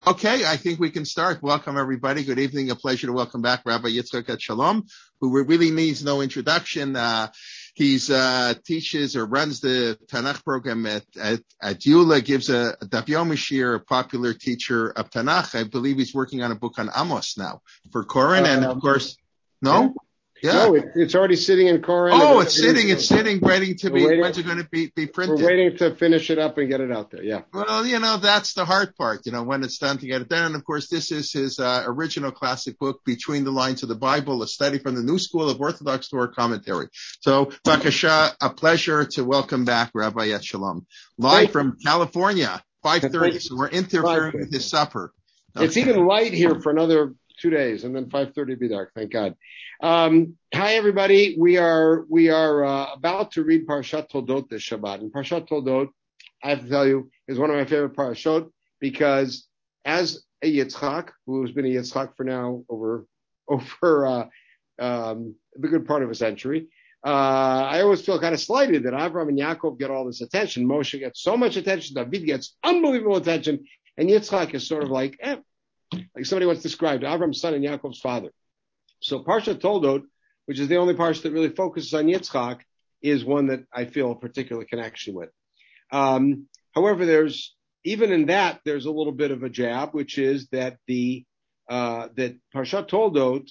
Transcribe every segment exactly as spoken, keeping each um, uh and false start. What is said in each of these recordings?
Okay, I think we can start. Welcome, everybody. Good evening. A pleasure to welcome back Rabbi Yitzchak Etshalom, who really needs no introduction. Uh, he's uh, teaches or runs the Tanakh program at at, at Y U L A, gives a, a Daf Yomi Shir, a popular teacher of Tanakh. I believe he's working on a book on Amos now for Koren, and of course, no? Yeah. Yeah. No, it, it's already sitting in Koren. Oh, it's sitting, it's sitting, waiting to be, waiting, when's it going to be, be printed? We're waiting to finish it up and get it out there, yeah. Well, you know, that's the hard part, you know, when it's done to get it done. And of course, this is his uh, original classic book, Between the Lines of the Bible, a study from the New School of Orthodox Torah Commentary. So, Bakasha, a pleasure to welcome back Rabbi Etshalom. Live Thank from California, five thirty, so we're interfering with his supper. Okay. It's even light here for another two days, and then five thirty be dark, thank God. Um, hi, everybody. We are we are uh, about to read Parshat Toldot this Shabbat. And Parshat Toldot, I have to tell you, is one of my favorite parashot because as a Yitzchak, who's been a Yitzchak for now over over uh, um, the good part of a century, uh, I always feel kind of slighted that Avraham and Yaakov get all this attention. Moshe gets so much attention. David gets unbelievable attention. And Yitzchak is sort of like, eh, like somebody once described, Avram's son and Yaakov's father. So Parshat Toldot, which is the only parsha that really focuses on Yitzchak, is one that I feel a particular connection with. Um, however, there's, even in that, there's a little bit of a jab, which is that the, uh, that Parshat Toldot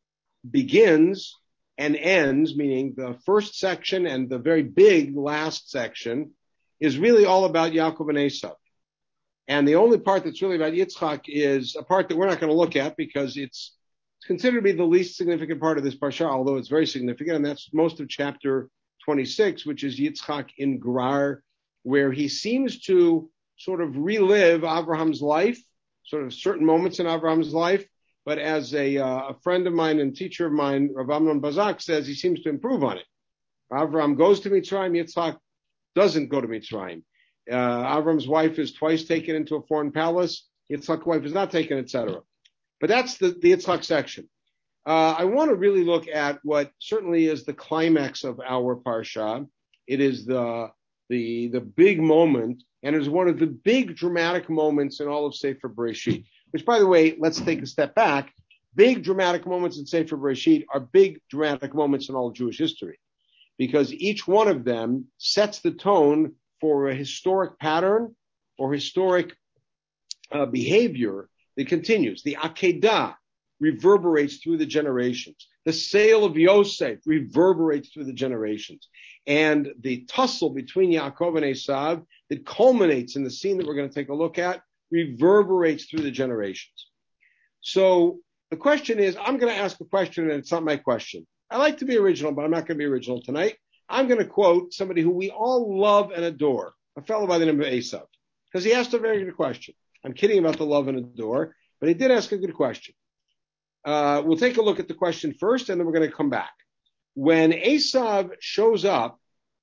begins and ends, meaning the first section and the very big last section is really all about Yaakov and Esav. And the only part that's really about Yitzchak is a part that we're not going to look at because it's considered to be the least significant part of this parsha, although it's very significant, and that's most of chapter twenty-six, which is Yitzchak in Gerar, where he seems to sort of relive Abraham's life, sort of certain moments in Abraham's life, but as a, uh, a friend of mine and teacher of mine, Rav Amnon Bazak, says, he seems to improve on it. Abraham goes to Mitzrayim, Yitzchak doesn't go to Mitzrayim. Uh, Avram's wife is twice taken into a foreign palace. Yitzchak's wife is not taken, et cetera. But that's the, the Yitzchak section. Uh, I want to really look at what certainly is the climax of our parsha. It is the, the, the big moment, and it is one of the big dramatic moments in all of Sefer Bereshit, which, by the way, let's take a step back. Big dramatic moments in Sefer Bereshit are big dramatic moments in all of Jewish history, because each one of them sets the tone for a historic pattern or historic uh, behavior that continues. The Akedah reverberates through the generations. The sale of Yosef reverberates through the generations. And the tussle between Yaakov and Esav that culminates in the scene that we're going to take a look at reverberates through the generations. So the question is, I'm going to ask a question, and it's not my question. I like to be original, but I'm not going to be original tonight. I'm going to quote somebody who we all love and adore, a fellow by the name of Esav, because he asked a very good question. I'm kidding about the love and adore, but he did ask a good question. Uh, we'll take a look at the question first, and then we're going to come back. When Esav shows up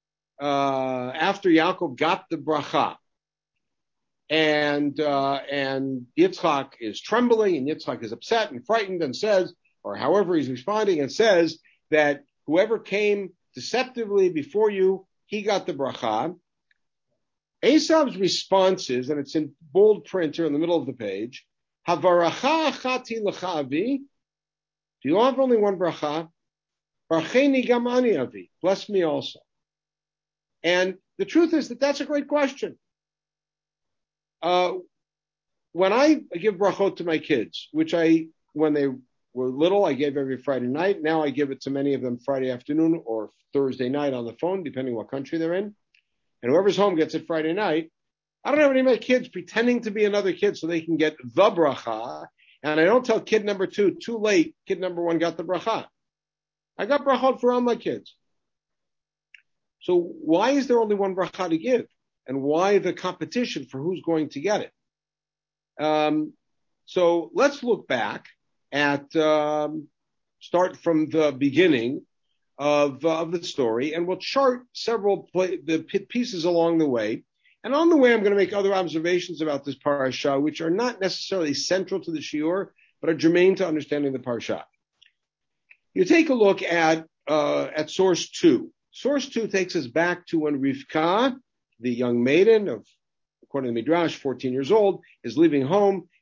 uh, after Yaakov got the bracha, and uh, and Yitzchak is trembling, and Yitzchak is upset and frightened, and says, or however he's responding, and says that whoever came deceptively before you, he got the bracha. Esav's response is, and it's in bold print here in the middle of the page, Havaracha achati lecha avi. Do you have only one bracha? Barcheni gam ani avi. Bless me also. And the truth is that that's a great question. Uh, when I give brachot to my kids, which I, when they were little, I gave every Friday night. Now I give it to many of them Friday afternoon or Thursday night on the phone, depending what country they're in. And whoever's home gets it Friday night. I don't have any of my kids pretending to be another kid so they can get the bracha. And I don't tell kid number two, too late, kid number one got the bracha. I got brachot for all my kids. So why is there only one bracha to give? And why the competition for who's going to get it? Um, so let's look back at, um, start from the beginning of, uh, of the story, and we'll chart several play, the p- pieces along the way. And on the way, I'm going to make other observations about this parasha, which are not necessarily central to the shiur, but are germane to understanding the parasha. You take a look at, uh, at source two. Source two takes us back to when Rivka, the young maiden of, according to Midrash, fourteen years old, is leaving home,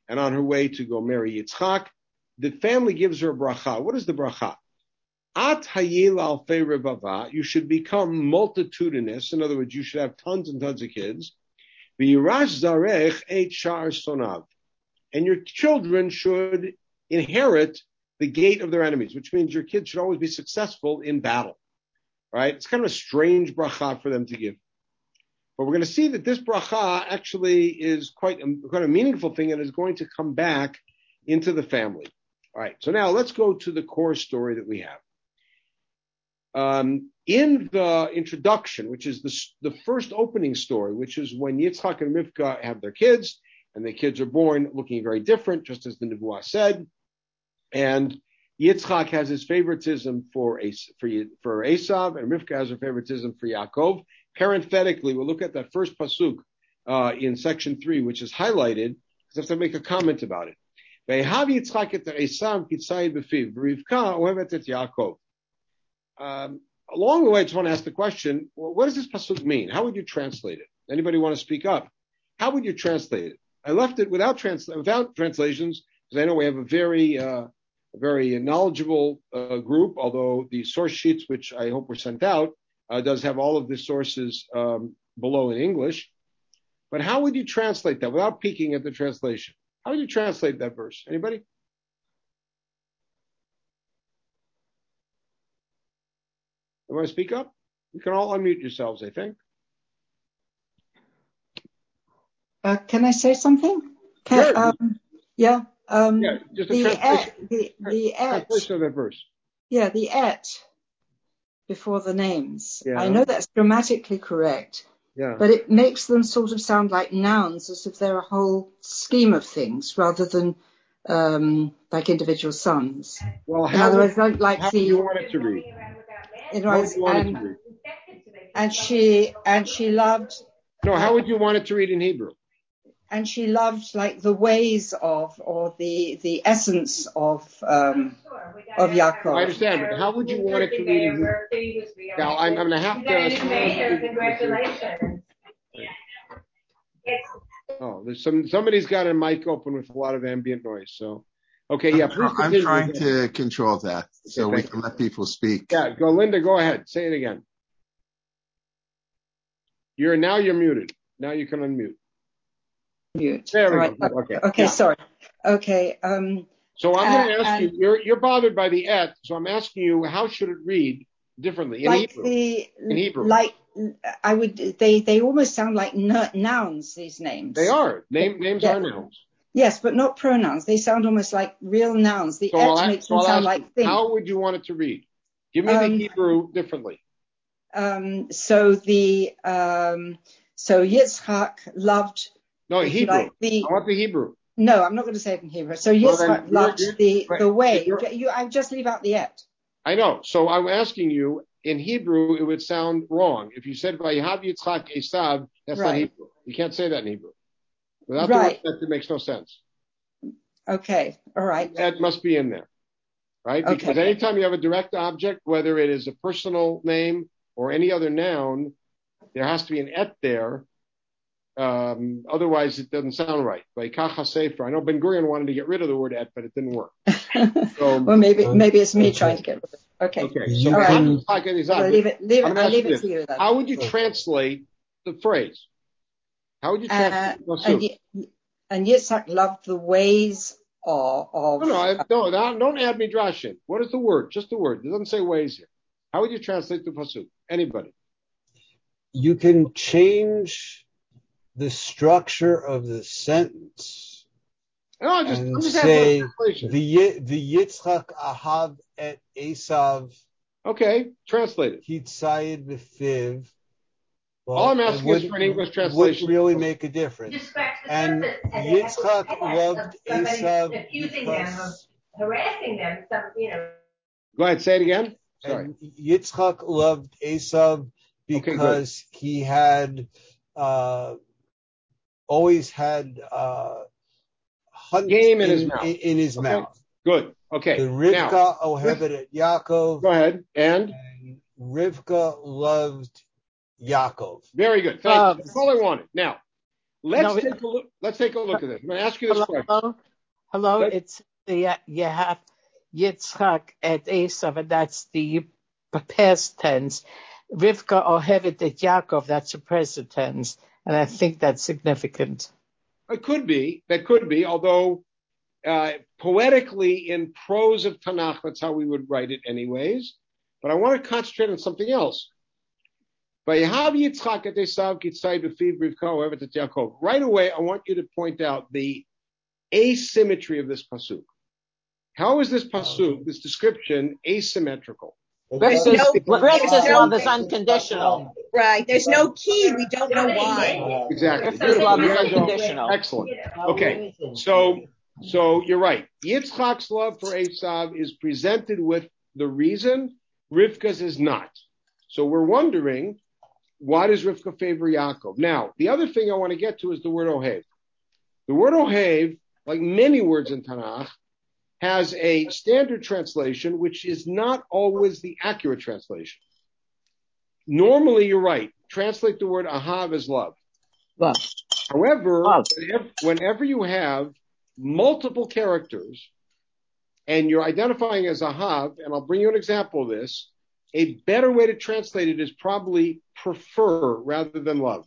and on her way to go marry Yitzchak, the family gives her a bracha. What is the bracha? At hayil alfei rebava, you should become multitudinous. In other words, you should have tons and tons of kids. V'yirash zarech et shar sonav, and your children should inherit the gate of their enemies, which means your kids should always be successful in battle. Right? It's kind of a strange bracha for them to give. But we're going to see that this bracha actually is quite a, quite a meaningful thing and is going to come back into the family. All right. So now let's go to the core story that we have. Um, in the introduction, which is the, the first opening story, which is when Yitzchak and Rivka have their kids, and the kids are born looking very different, just as the Nebuah said. And Yitzchak has his favoritism for, As- for, for Esav, and Rivka has her favoritism for Yaakov. Parenthetically, we'll look at that first pasuk uh, in section three, which is highlighted, because I have to make a comment about it. Ve'ehav Yitzchak et Esav kitzayid b'fiv, v'Rivka ohevet et Yaakov. Um, along the way, I just want to ask the question, well, what does this pasuk mean? How would you translate it? Anybody want to speak up? How would you translate it? I left it without trans- without translations, because I know we have a very, uh, a very knowledgeable uh, group, although the source sheets, which I hope were sent out, uh, does have all of the sources um, below in English. But how would you translate that without peeking at the translation? How would you translate that verse? Anybody? You want to speak up? You can all unmute yourselves, I think. Uh, can I say something? Can, sure. Um, yeah. Um, yeah, just a the translation, et, the, the et, translation of that verse. Yeah, the et before the names. Yeah. I know that's grammatically correct, yeah. but it makes them sort of sound like nouns, as if they're a whole scheme of things, rather than um, like individual sons. Well, in other words, don't like how the. do you want it to read? In how would you want and, it to read? And she and she loved. No, how would you want it to read in Hebrew? And she loved like the ways of, or the the essence of um, of Yaakov. I understand, but how would you want it to read in Hebrew? Now, I'm, I'm going to have to. Congratulations. Oh, there's some somebody's got a mic open with a lot of ambient noise. So, okay, yeah. Please I'm trying to control that so okay, we can let people speak. Yeah, go, Linda. Go ahead. Say it again. You're now you're muted. Now you can unmute. Mute. There we right. go. Okay. Okay. Yeah. Sorry. Okay. Um, so I'm going to uh, ask you. You're you're bothered by the et. So I'm asking you, how should it read differently in like Hebrew? The, in Hebrew, like I would. They they almost sound like n- nouns. These names. They are name names yeah. are nouns. Yes, but not pronouns. They sound almost like real nouns. The so et I'll, makes so them I'll sound ask like things. How would you want it to read? Give me um, the Hebrew differently. Um, so the um, so Yitzchak loved. No, Hebrew. Like the, I want the Hebrew. No, I'm not going to say it in Hebrew. So Yitzchak well, loved you're, you're, the the way. You, I just leave out the et. I know. So I'm asking you. In Hebrew, it would sound wrong if you said "Vayihav Yitzchak Esav." That's right. not Hebrew. You can't say that in Hebrew. Without right. the word, it makes no sense. Okay. All right. That must be in there, right? Okay. Because anytime you have a direct object, whether it is a personal name or any other noun, there has to be an et there. Um, otherwise, it doesn't sound right. Vayikacha Sefer. I know Ben Gurion wanted to get rid of the word et, but it didn't work. So, well, maybe maybe it's me okay. trying to get rid of it. Okay. Okay. So All right. can, I'll leave it. Leave it. I leave it to you. Then. How would you translate the phrase? How would you translate uh, and, and Yitzhak loved the ways of. of no, no, I, no, no, don't add midrash in. What is the word? Just the word. It doesn't say ways here. How would you translate the pasuk? Anybody? You can change the structure of the sentence. No, just, and I'm just say the the Yitzchak ahav et Esav. Okay, translate it. Hitzayid b'fiv. Well, all I'm asking would, is for an English translation. Wouldn't really make a difference. And Yitzchak loved Esav accusing because them of harassing them. Some, you know. Go ahead, say it again. Sorry. And Yitzchak loved Esav because okay, he had uh, always had. Uh, Game in, in his in, mouth. In, in his okay. mouth. Good. Okay. The Rivka ohevet et Yaakov. Go ahead. And? and Rivka loved Yaakov. Very good. Thank um, you. That's all I wanted. Now, let's no, take a look. Let's take a look at this. I'm going to ask you this hello? question. Hello, But, it's the, you have Yitzchak at Esav, and that's the past tense. Rivka Ohevet et Yaakov, that's the present tense, and I think that's significant. it could be, that could be, although uh, poetically in prose of Tanakh, that's how we would write it anyways. But I want to concentrate on something else. Right away, I want you to point out the asymmetry of this pasuk. How is this pasuk, this description, asymmetrical? There's no, Rivka's there's love no, is unconditional. right. There's no key. We don't know why. Exactly. Rivka's love is unconditional. Excellent. Okay. So, so you're right. Yitzchak's love for Esav is presented with the reason. Rivka's is not. So we're wondering, why does Rivka favor Yaakov? Now, the other thing I want to get to is the word Ohev. The word Ohev, like many words in Tanakh, has a standard translation, which is not always the accurate translation. Normally, you're right. Translate the word Ahav as love. Love. However, Love. Whenever, whenever you have multiple characters and you're identifying as Ahav, and I'll bring you an example of this, a better way to translate it is probably prefer rather than love.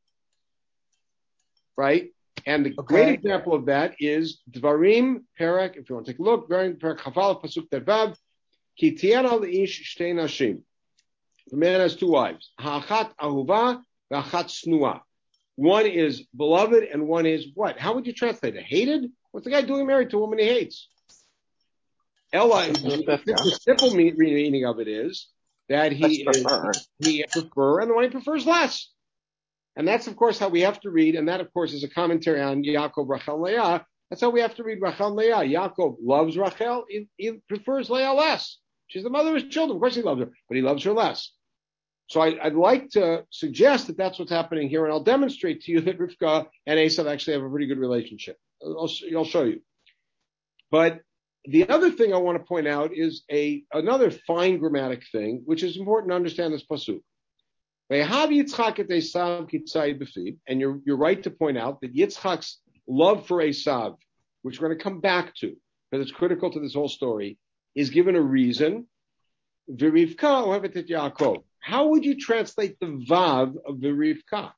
Right? And the Okay. great example of that is Dvarim Perek, if you want to take a look, Dvarim Perek Chafal Pasuk Tevav, Ki tiena le'ish shtei nashim. The man has two wives. Ha'achat ahuva v'achat snua. One is beloved and one is what? How would you translate it? Hated? What's the guy doing married to a woman he hates? Ella, the simple meaning of it is that he is, he prefer, and the one he prefers less. And that's, of course, how we have to read, and that, of course, is a commentary on Yaakov, Rachel, Leah. That's how we have to read Rachel and Leah. Yaakov loves Rachel, he, he prefers Leah less. She's the mother of his children. Of course he loves her, but he loves her less. So I, I'd like to suggest that that's what's happening here, and I'll demonstrate to you that Rivka and Esav actually have a pretty good relationship. I'll, I'll show you. But the other thing I want to point out is a another fine grammatic thing, which is important to understand this pasuk. And you're, you're right to point out that Yitzchak's love for Esav, which we're going to come back to, because it's critical to this whole story, is given a reason. How would you translate the Vav of V'rivka?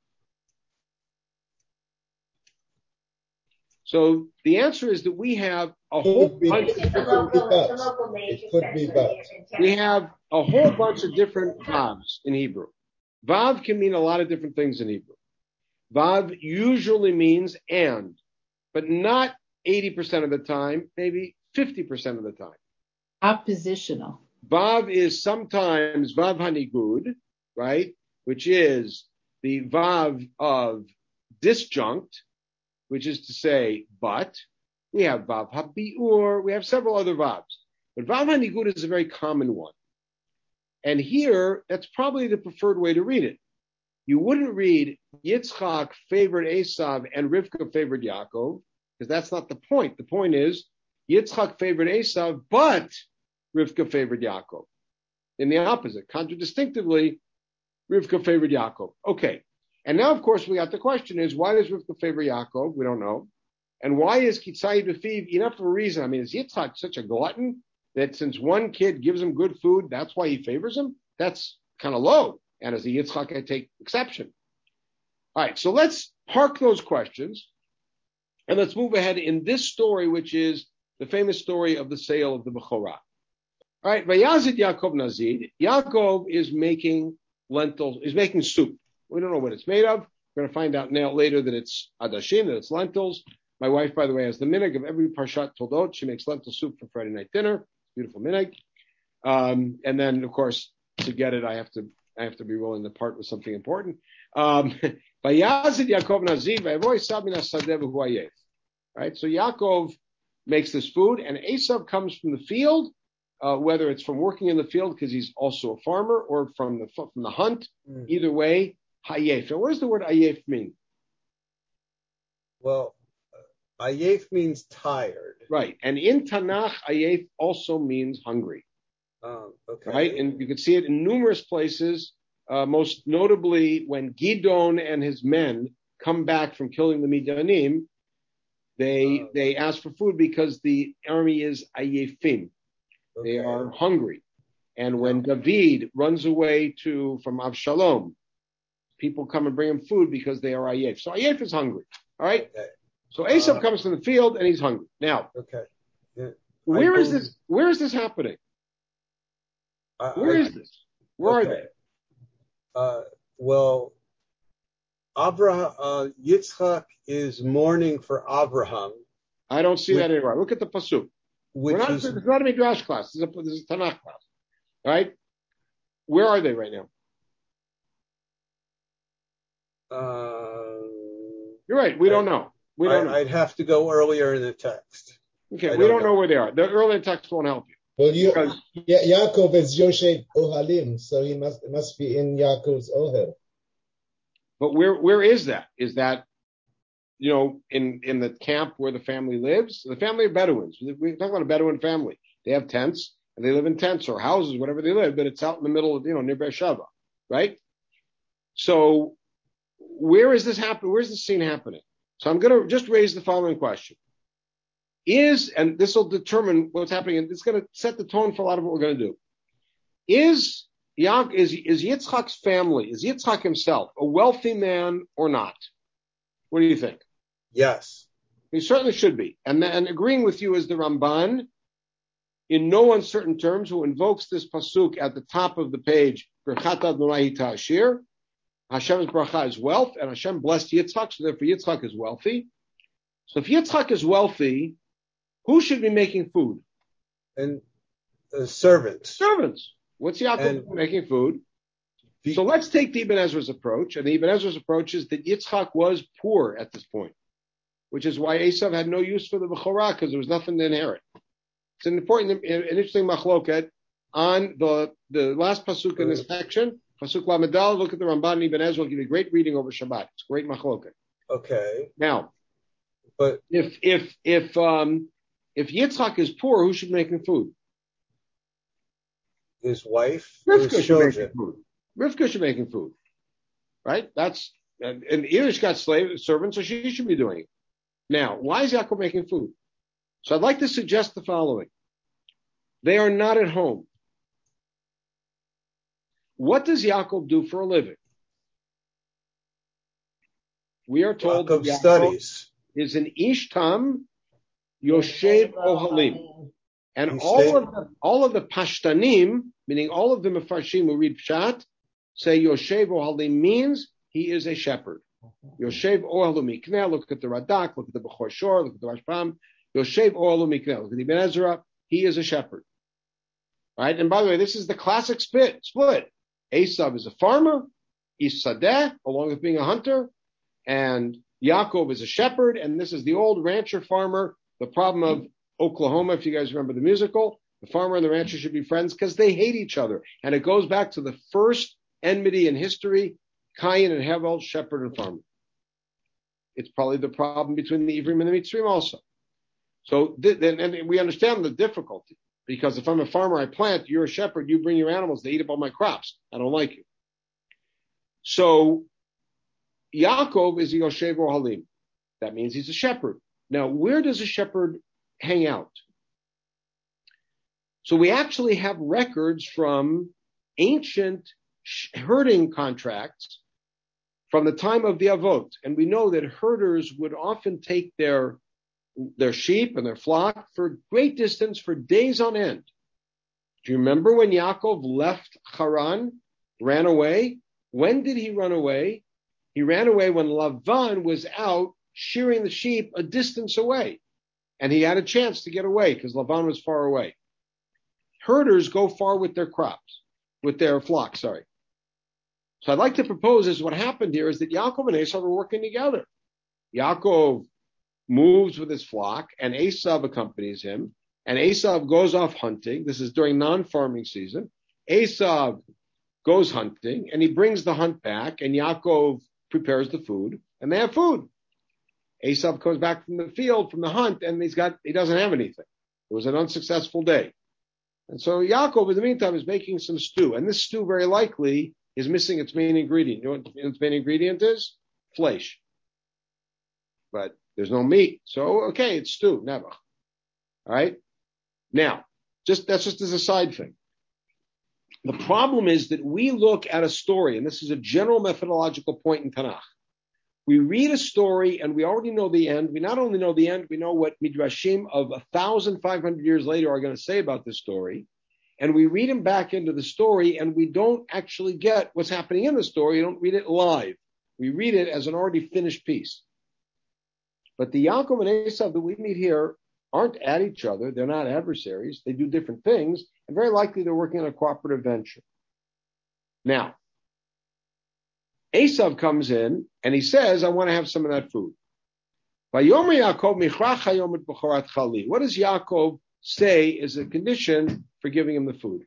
So the answer is that we have a whole bunch of different It could be but. We have a whole bunch of different Vavs in Hebrew. Vav can mean a lot of different things in Hebrew. Vav usually means and, but not eighty percent of the time, maybe fifty percent of the time. Oppositional. Vav is sometimes Vav Hanigud, right? Which is the Vav of disjunct, which is to say, but. We have Vav Habiur, we have several other Vavs. But Vav Hanigud is a very common one. And here, that's probably the preferred way to read it. You wouldn't read Yitzchak favored Esav and Rivka favored Yaakov, because that's not the point. The point is Yitzchak favored Esav, but Rivka favored Yaakov. In the opposite, contradistinctively, Rivka favored Yaakov. Okay. And now, of course, we got the question is, why does Rivka favor Yaakov? We don't know. And why is Kitzai B'Fiv enough of a reason? I mean, is Yitzchak such a glutton that since one kid gives him good food, that's why he favors him? That's kind of low. And as a Yitzchak, I take exception. All right, so let's park those questions and let's move ahead in this story, which is the famous story of the sale of the Bechorah. All right, Vayazid Yaakov Nazid. Yaakov is making lentils, is making soup. We don't know what it's made of. We're going to find out now later that it's adashim, that it's lentils. My wife, by the way, has the minhag of every Parshat Toldot. She makes lentil soup for Friday night dinner. Beautiful minhag. Um, and then, of course, to get it, I have to I have to be willing to part with something important. Um, Vayazid Yaakov Nazir, right? So Yaakov makes this food, and Esav comes from the field, uh, whether it's from working in the field because he's also a farmer, or from the from the hunt. Mm. Either way, hayef. And what does the word hayef mean? Well, uh, hayef means tired. Right, and in Tanakh, hayef also means hungry. Um, okay. Right, and you can see it in numerous places. Uh, most notably, when Gidon and his men come back from killing the Midianim, They they ask for food because the army is ayefim. Okay. They are hungry. And when David runs away to from Avshalom, people come and bring him food because they are ayef. So ayef is hungry. All right? Okay. So Esav uh, comes from the field and he's hungry. Now, okay. Yeah. where I is this where is this happening? Uh, where I, is this? Where okay. are they? Uh, well, Abraham, uh, Yitzchak is mourning for Abraham. I don't see which, that anywhere. Look at the pasuk. Which not, is, it's not a midrash class. This is a, this is a Tanakh class. Right? Where are they right now? Uh, You're right. We I, don't know. We don't I, know. I'd have to go earlier in the text. Okay, I we don't, don't know. know where they are. The earlier text won't help you. Well, you, ya- Yaakov is Yoshev Ohalim, so he must must be in Yaakov's Ohel. But where where is that? Is that, you know, in, in the camp where the family lives? The family of Bedouins. We talk about a Bedouin family. They have tents, and they live in tents or houses, whatever they live, but it's out in the middle of, you know, near Beersheba, right? So where is this happening? Where's this scene happening? So I'm going to just raise the following question. Is, and this will determine what's happening, and it's going to set the tone for a lot of what we're going to do. Is Yaak, is, is Yitzchak's family, is Yitzchak himself a wealthy man or not? What do you think? Yes. He certainly should be. And, and agreeing with you is the Ramban, in no uncertain terms, who invokes this pasuk at the top of the page, Birchat Adonai Ta'ashir. Hashem's bracha is wealth, and Hashem blessed Yitzchak, so therefore Yitzchak is wealthy. So if Yitzchak is wealthy, who should be making food? And uh, servants. Servants. What's Yaakov making food? The, so let's take the Ibn Ezra's approach. And the Ibn Ezra's approach is that Yitzchak was poor at this point, which is why Esav had no use for the Bechorah, because there was nothing to inherit. It's an important, an interesting machloket on the, the last pasuk in this section, pasuk Lamedal. Look at the Ramban and Ibn Ezra. Will give you a great reading over Shabbat. It's great machloket. Okay. Now, but if if if um if Yitzchak is poor, who should be making food? His wife. Rivka his should be making food. Rivka should be making food, right? That's and, and Irish got slave servants, so she should be doing it. Now, why is Yaakov making food? So I'd like to suggest the following: they are not at home. What does Yaakov do for a living? We are told Yaakov that Yaakov studies. Is an Ishtam Yoshev Ohalim. And He's all staying. of the all of the Pashtanim, meaning all of the Mefarshim who read Pshat, say Yoshev Ohalim means he is a shepherd. Yoshev Ohalim Mikneh, look at the Radak, look at the Bechor Shor, look at the Rashbam. Yoshev Ohalim Mikneh, look at the Ibn Ezra, he is a shepherd. Right? And by the way, this is the classic split. split. Esav is a farmer, Ish Sadeh, along with being a hunter, and Yaakov is a shepherd, and this is the old rancher farmer, the problem of Oklahoma, if you guys remember the musical. The farmer and the rancher should be friends because they hate each other. And it goes back to the first enmity in history, Cain and Hevel, shepherd and farmer. It's probably the problem between the Ivrim and the Mitzrim also. So, th- and we understand the difficulty, because if I'm a farmer, I plant, you're a shepherd, you bring your animals, they eat up all my crops. I don't like you. So, Yaakov is a Yoshev Ohalim. That means he's a shepherd. Now, where does a shepherd hang out? So we actually have records from ancient herding contracts from the time of the Avot. And we know that herders would often take their, their sheep and their flock for great distance for days on end. Do you remember when Yaakov left Haran, ran away? When did he run away? He ran away when Lavan was out shearing the sheep a distance away. And he had a chance to get away because Lavan was far away. Herders go far with their crops, with their flocks, sorry. So I'd like to propose is what happened here is that Yaakov and Esav are working together. Yaakov moves with his flock and Esav accompanies him. And Esav goes off hunting. This is during non-farming season. Esav goes hunting and he brings the hunt back and Yaakov prepares the food and they have food. Esav comes back from the field, from the hunt, and he's got, he doesn't have anything. It was an unsuccessful day. And so Yaakov, in the meantime, is making some stew. And this stew very likely is missing its main ingredient. You know what its main ingredient is? Flesh. But There's no meat. So, okay, it's stew, never. All right? Now, just that's just as a side thing. The problem is that we look at a story, and this is a general methodological point in Tanakh. We read a story and we already know the end. We not only know the end, we know what Midrashim of one thousand five hundred years later are going to say about this story. And we read them back into the story and we don't actually get what's happening in the story. You don't read it live. We read it as an already finished piece. But the Yaakov and Esav that we meet here aren't at each other. They're not adversaries. They do different things. And very likely they're working on a cooperative venture. Now, Esav comes in and he says, I want to have some of that food. What does Yaakov say is a condition for giving him the food?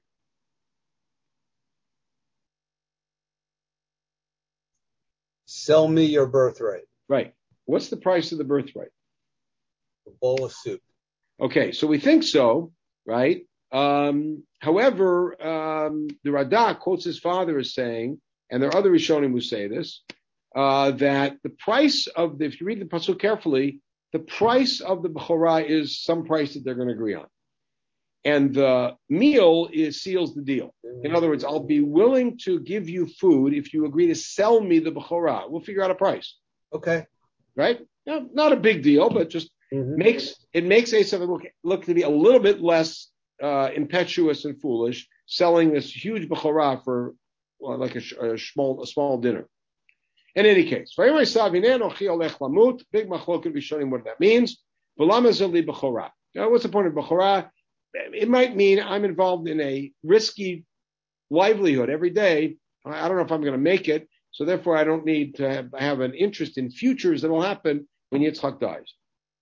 Sell me your birthright. Right. What's the price of the birthright? A bowl of soup. Okay, so we think so, right? Um, however, um, the Radak quotes his father as saying, and there are other Rishonim who say this, uh, that the price of the, if you read the pasuk carefully, the price of the Bechorah is some price that they're going to agree on. And the meal is seals the deal. In other words, I'll be willing to give you food if you agree to sell me the Bechorah. We'll figure out a price. Okay. Right? Yeah, not a big deal, but just mm-hmm. makes it makes Esav look, look to be a little bit less uh, impetuous and foolish, selling this huge Bechorah for well, like a, a small a small dinner. In any case, big machloket Rishonim what that means. Now, what's the point of Bechorah? It might mean I'm involved in a risky livelihood every day. I don't know if I'm going to make it, so therefore I don't need to have, have an interest in futures that will happen when Yitzchak dies.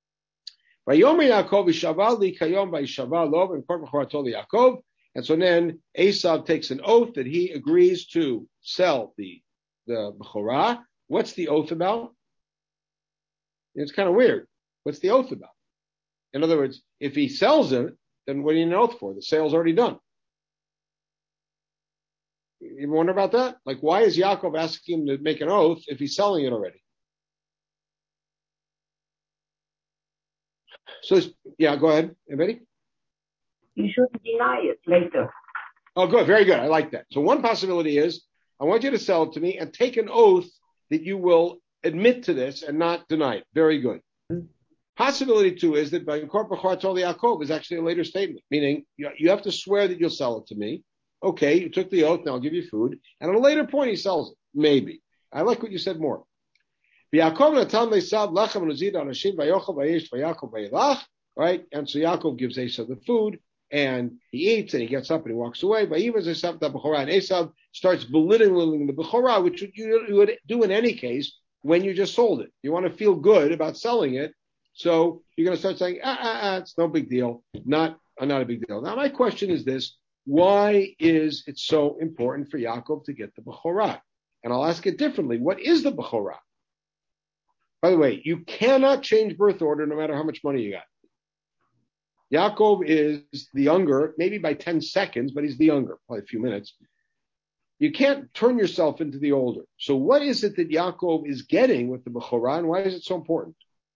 And so then Esav takes an oath that he agrees to sell the the Bechorah. What's the oath about? It's kind of weird. What's the oath about? In other words, if he sells it, then what do you need an oath for? The sale's already done. You ever wonder about that? Like, why is Yaakov asking him to make an oath if he's selling it already? So, yeah, go ahead. Anybody? You shouldn't deny it later. Oh, good. Very good. I like that. So one possibility is, I want you to sell it to me and take an oath that you will admit to this and not deny it. Very good. Mm-hmm. Possibility two is that by Bechorah told Yaakov is actually a later statement, meaning you, you have to swear that you'll sell it to me. Okay, you took the oath, now I'll give you food. And at a later point, he sells it. Maybe. I like what you said more. Right? And so Yaakov gives Esav the food, and he eats, and he gets up, and he walks away. And Esav starts belittling the Bechorah, which you would do in any case when you just sold it. You want to feel good about selling it, so you're going to start saying, ah, ah, ah, it's no big deal. Not, uh, not a big deal. Now, my question is this. Why is it so important for Yaakov to get the Bechorah? And I'll ask it differently. What is the Bechorah? By the way, you cannot change birth order no matter how much money you got. Yaakov is the younger, maybe by ten seconds, but he's the younger, probably a few minutes. You can't turn yourself into the older. So what is it that Yaakov is getting with the Bechorah, and why is it so important?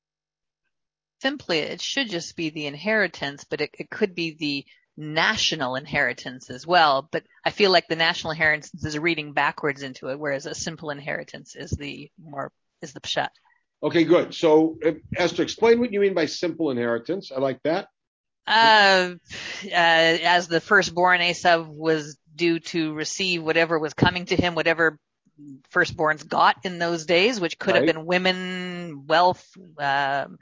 Simply, it should just be the inheritance, but it, it could be the national inheritance as well. But I feel like the national inheritance is reading backwards into it, whereas a simple inheritance is the more is the pshat. Okay, good. So, uh, Esther, explain what you mean by simple inheritance. I like that. Uh, uh, as the firstborn, Esav was due to receive whatever was coming to him, whatever firstborns got in those days, which could right. have been women, wealth, um,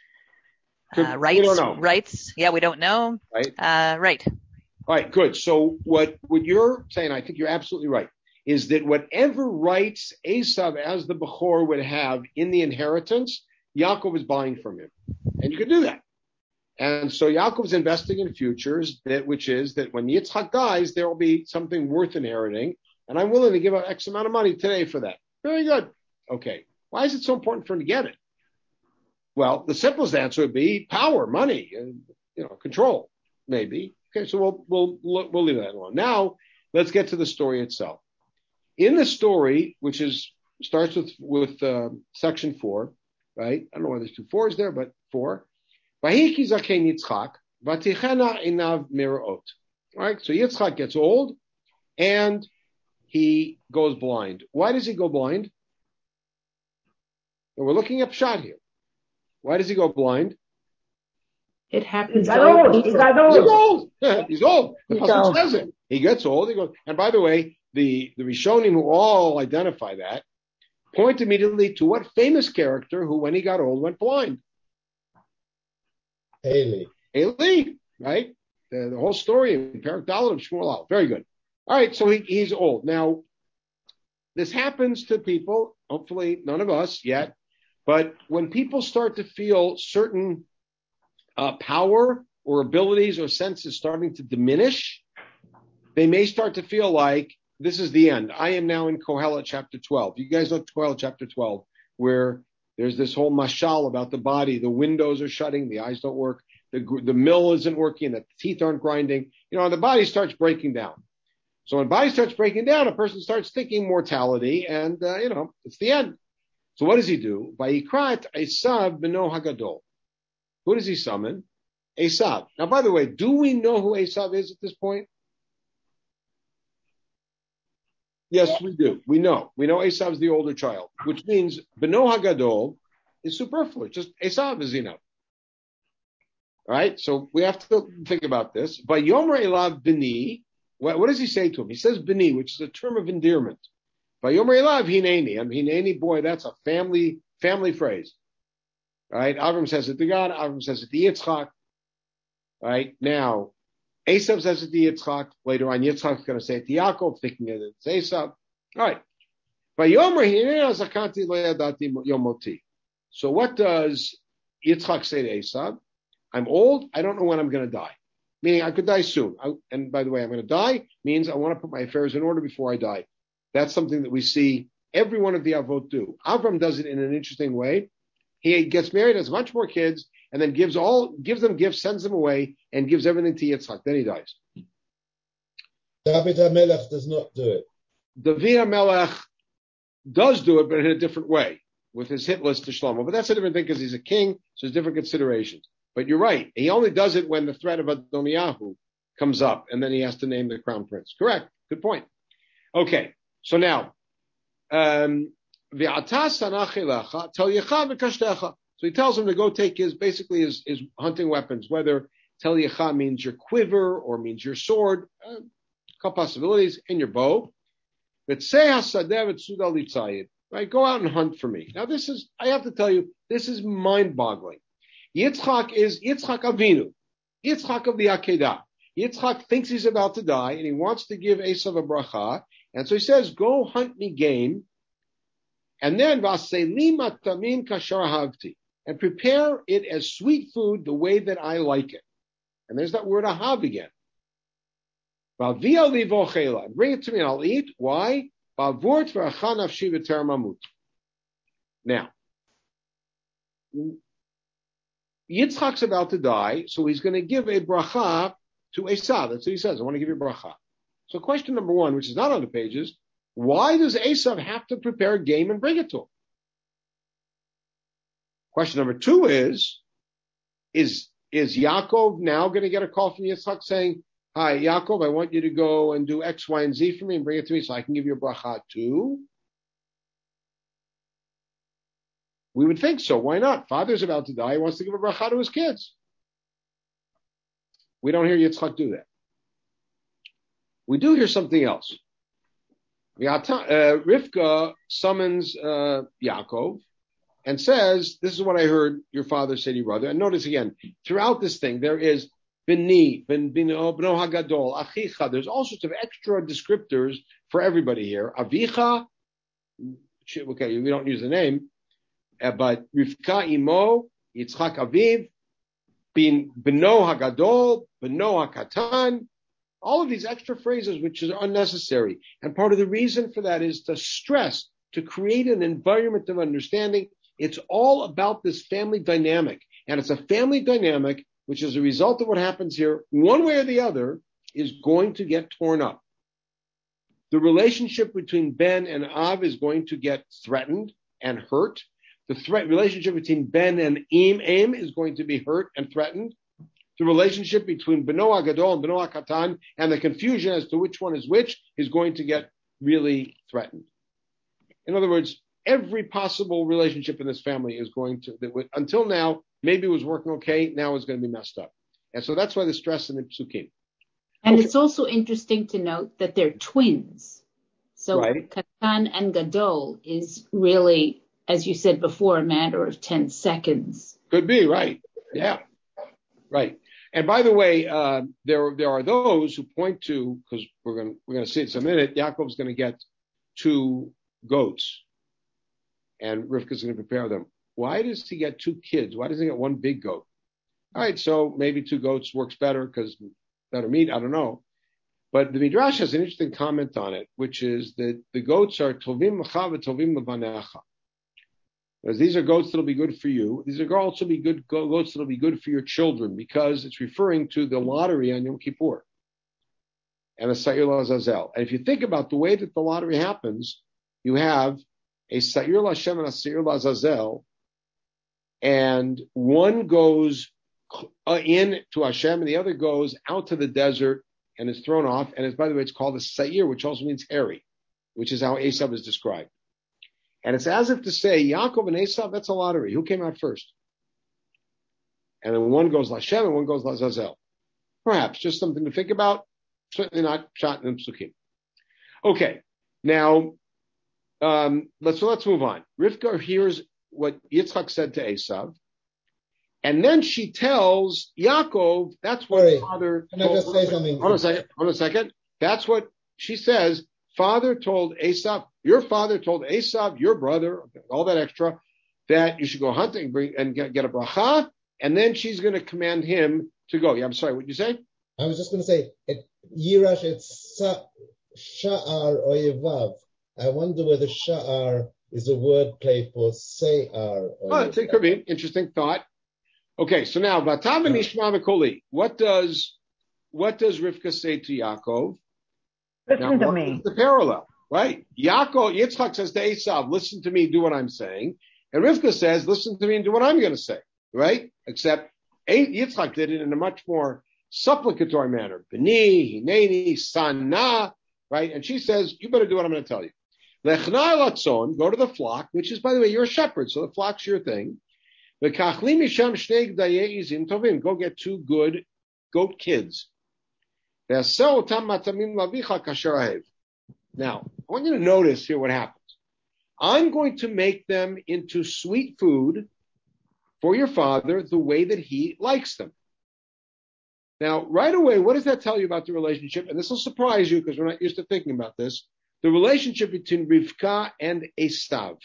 uh, rights, rights. Yeah, we don't know. Right. Uh, right. All right, good. So what, what you're saying, I think you're absolutely right, is that whatever rights Esav as the Bechor would have in the inheritance, Yaakov is buying from him. And you can do that. And so Yaakov is investing in futures, that, which is that when Yitzchak dies, there will be something worth inheriting. And I'm willing to give out X amount of money today for that. Very good. Okay. Why is it so important for him to get it? Well, the simplest answer would be power, money, and, you know, control, maybe. Okay, so we'll we'll we'll leave that alone. Now, let's get to the story itself. In the story, which is starts with with uh, section four, right? I don't know why there's two fours there, but four. Vahiki zaken Yitzchak, vatichena inav miraot. Right? So Yitzchak gets old and he goes blind. Why does he go blind? And we're looking at Pshat here. Why does he go blind? It happens. He got old. He got old. He's old. He's old. The He's pasuk old. says it. He gets old. He goes. And by the way, the the Rishonim who all identify that point immediately to what famous character who, when he got old, went blind. Haley. Haley, right? The, the whole story in Perek Dalet of Shmuel Aleph. Very good. All right, so he, he's old. Now, this happens to people, hopefully none of us yet, but when people start to feel certain uh, power or abilities or senses starting to diminish, they may start to feel like this is the end. I am now in Kohelet chapter twelve. You guys know Kohelet chapter twelve, where there's this whole mashal about the body. The windows are shutting, the eyes don't work, the, the mill isn't working, the teeth aren't grinding. You know, the body starts breaking down. So when the body starts breaking down, a person starts thinking mortality, and, uh, you know, it's the end. So what does he do? Vayikrat Esav b'no Hagadol. Who does he summon? Esav. Now, by the way, do we know who Esav is at this point? Yes, we do. We know. We know Esav is the older child, which means b'no Hagadol is superfluous. Just Esav is enough. All right? So we have to think about this. Vayomer elav b'ni. What, what does he say to him? He says b'ni, which is a term of endearment. Vayomer elav hineni. And hineni, boy, that's a family family phrase. All right? Avram says it to God. Avram says it to Yitzchak. All right? Now, Esav says it to Yitzchak. Later on, Yitzchak is going to say it to Yaakov, thinking that it's Esav. All right. Vayomer hineni azakanti le'adati yomoti. So what does Yitzchak say to Esav? I'm old. I don't know when I'm going to die. Meaning I could die soon. I, and by the way, I'm going to die means I want to put my affairs in order before I die. That's something that we see every one of the Avot do. Avram does it in an interesting way. He gets married, has much more kids, and then gives all gives them gifts, sends them away, and gives everything to Yitzchak. Then he dies. David HaMelech does not do it. David HaMelech does do it, but in a different way, with his hit list to Shlomo. But that's a different thing because he's a king, so there's different considerations. But you're right. He only does it when the threat of Adoniyahu comes up, and then he has to name the crown prince. Correct. Good point. Okay. So now, um, so he tells him to go take his, basically his, his hunting weapons, whether tel yecha means your quiver or means your sword, uh, a couple possibilities, and your bow. Right? Go out and hunt for me. Now this is, I have to tell you, this is mind-boggling. Yitzchak is Yitzchak Avinu, Yitzchak of the Akedah. Yitzchak thinks he's about to die, and he wants to give Esav a bracha, and so he says, go hunt me game, and then Vaseli matamin kashar havti, and prepare it as sweet food the way that I like it. And there's that word ahav again. Bring it to me and I'll eat. Why? Now, Yitzchak's about to die, so he's going to give a bracha to Esav. That's what he says. I want to give you a bracha. So question number one, which is not on the pages, why does Esav have to prepare game and bring it to him? Question number two is, is, is Yaakov now going to get a call from Yitzchak saying, hi, Yaakov, I want you to go and do X, Y, and Z for me and bring it to me so I can give you a bracha too? We would think so. Why not? Father's about to die. He wants to give a bracha to his kids. We don't hear Yitzchak do that. We do hear something else. Uh, Rivka summons uh, Yaakov and says, this is what I heard your father say to your brother. And notice again, throughout this thing, there is Bini, Ben Bino, Bno Hagadol, Achicha. There's all sorts of extra descriptors for everybody here. Avicha, okay, we don't use the name, uh, but Rivka Imo, Yitzchak Aviv, Bin Bno Hagadol, Bno Hakatan. All of these extra phrases, which are unnecessary. And part of the reason for that is to stress, to create an environment of understanding. It's all about this family dynamic. And it's a family dynamic which, as a result of what happens here, one way or the other, is going to get torn up. The relationship between Ben and Av is going to get threatened and hurt. The threat relationship between Ben and Im Aim is going to be hurt and threatened. The relationship between Beno HaGadol and Beno HaKatan and the confusion as to which one is which is going to get really threatened. In other words, every possible relationship in this family is going to, that would, until now, maybe it was working okay, now it's going to be messed up. And so that's why the stress in the psukim. And okay. It's also interesting to note that they're twins. So right. Katan and Gadol is really, as you said before, a matter of ten seconds. Could be, right. Yeah. Right. And by the way, uh, there there are those who point to, because we're going we're going to see it in a minute, Yaakov's going to get two goats, and Rivka's going to prepare them. Why does he get two kids? Why doesn't he get one big goat? All right, so maybe two goats works better because better meat. I don't know. But the Midrash has an interesting comment on it, which is that the goats are tovim lecha v'tovim levanecha. Because these are goats that'll be good for you. These are also be good goats that'll be good for your children, because it's referring to the lottery on Yom Kippur and the Sa'ir L'Azazel. And if you think about the way that the lottery happens, you have a Sa'ir L'Hashem and a Sa'ir L'Azazel, and one goes in to Hashem and the other goes out to the desert and is thrown off. And it's, by the way, it's called a Sa'ir, which also means hairy, which is how Esav is described. And it's as if to say, Yaakov and Esav, that's a lottery. Who came out first? And then one goes Lashem and one goes Lazazel. Perhaps just something to think about. Certainly not shot in psukim. Okay, now um, let's so let's move on. Rivka hears what Yitzchak said to Esav, and then she tells Yaakov, "That's what Sorry, father." Can I just say something? Hold on a second. Hold on a second. That's what she says. Father told Esav, your father told Esav, your brother, all that extra, that you should go hunting and, bring, and get, get a bracha, and then she's going to command him to go. Yeah, I'm sorry, what did you say? I was just going to say, it, Yirash, it's Sha'ar Oyevav. I wonder whether Sha'ar is a word play for Se'ar. Oh, that's it, could be. Interesting thought. Okay, so now, Vatam and Ishma V'Koli. What does, what does Rivka say to Yaakov? Listen now, to me. The parallel, right? Yaakov, Yitzchak says to Esav, listen to me, do what I'm saying. And Rivka says, listen to me and do what I'm going to say, right? Except Yitzchak did it in a much more supplicatory manner. B'ni, hineni, sana, right? And she says, you better do what I'm going to tell you. Lechna latzon, go to the flock, which is, by the way, you're a shepherd, so the flock's your thing. V'kachli misham shnei gdayei izim tovim, go get two good goat kids. Now, I want you to notice here what happens. I'm going to make them into sweet food for your father the way that he likes them. Now, right away, what does that tell you about the relationship? And this will surprise you because we're not used to thinking about this. The relationship between Rivka and Esav.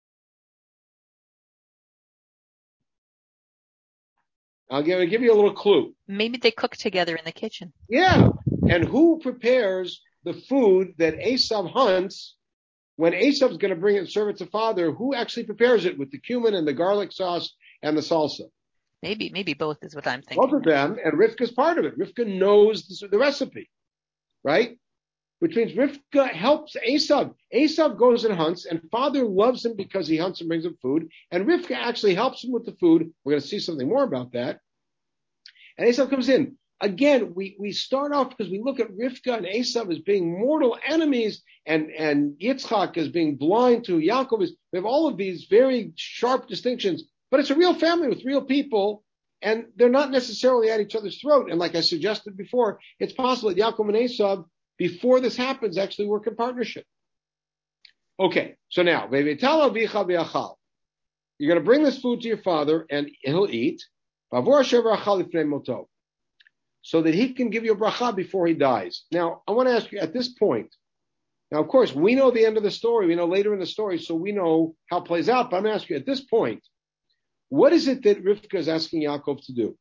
I'll give, I'll give you a little clue. Maybe they cook together in the kitchen. Yeah. And who prepares the food that Esav hunts when Esav's going to bring it and serve it to father? Who actually prepares it with the cumin and the garlic sauce and the salsa? Maybe, maybe both is what I'm thinking. Both of them, and Rivka's part of it. Rivka knows the, the recipe, right? Which means Rivka helps Esav. Esav goes and hunts, and father loves him because he hunts and brings him food, and Rivka actually helps him with the food. We're going to see something more about that. And Esav comes in. Again, we, we start off because we look at Rivka and Esav as being mortal enemies, and, and Yitzchak as being blind to Yaakov. We have all of these very sharp distinctions, but it's a real family with real people, and they're not necessarily at each other's throat. And like I suggested before, it's possible that Yaakov and Esav, before this happens, actually work in partnership. Okay, so now, you're going to bring this food to your father, and he'll eat, so that he can give you a bracha before he dies. Now, I want to ask you at this point, now, of course, we know the end of the story. We know later in the story, so we know how it plays out. But I'm going to ask you at this point, what is it that Rivka is asking Yaakov to do?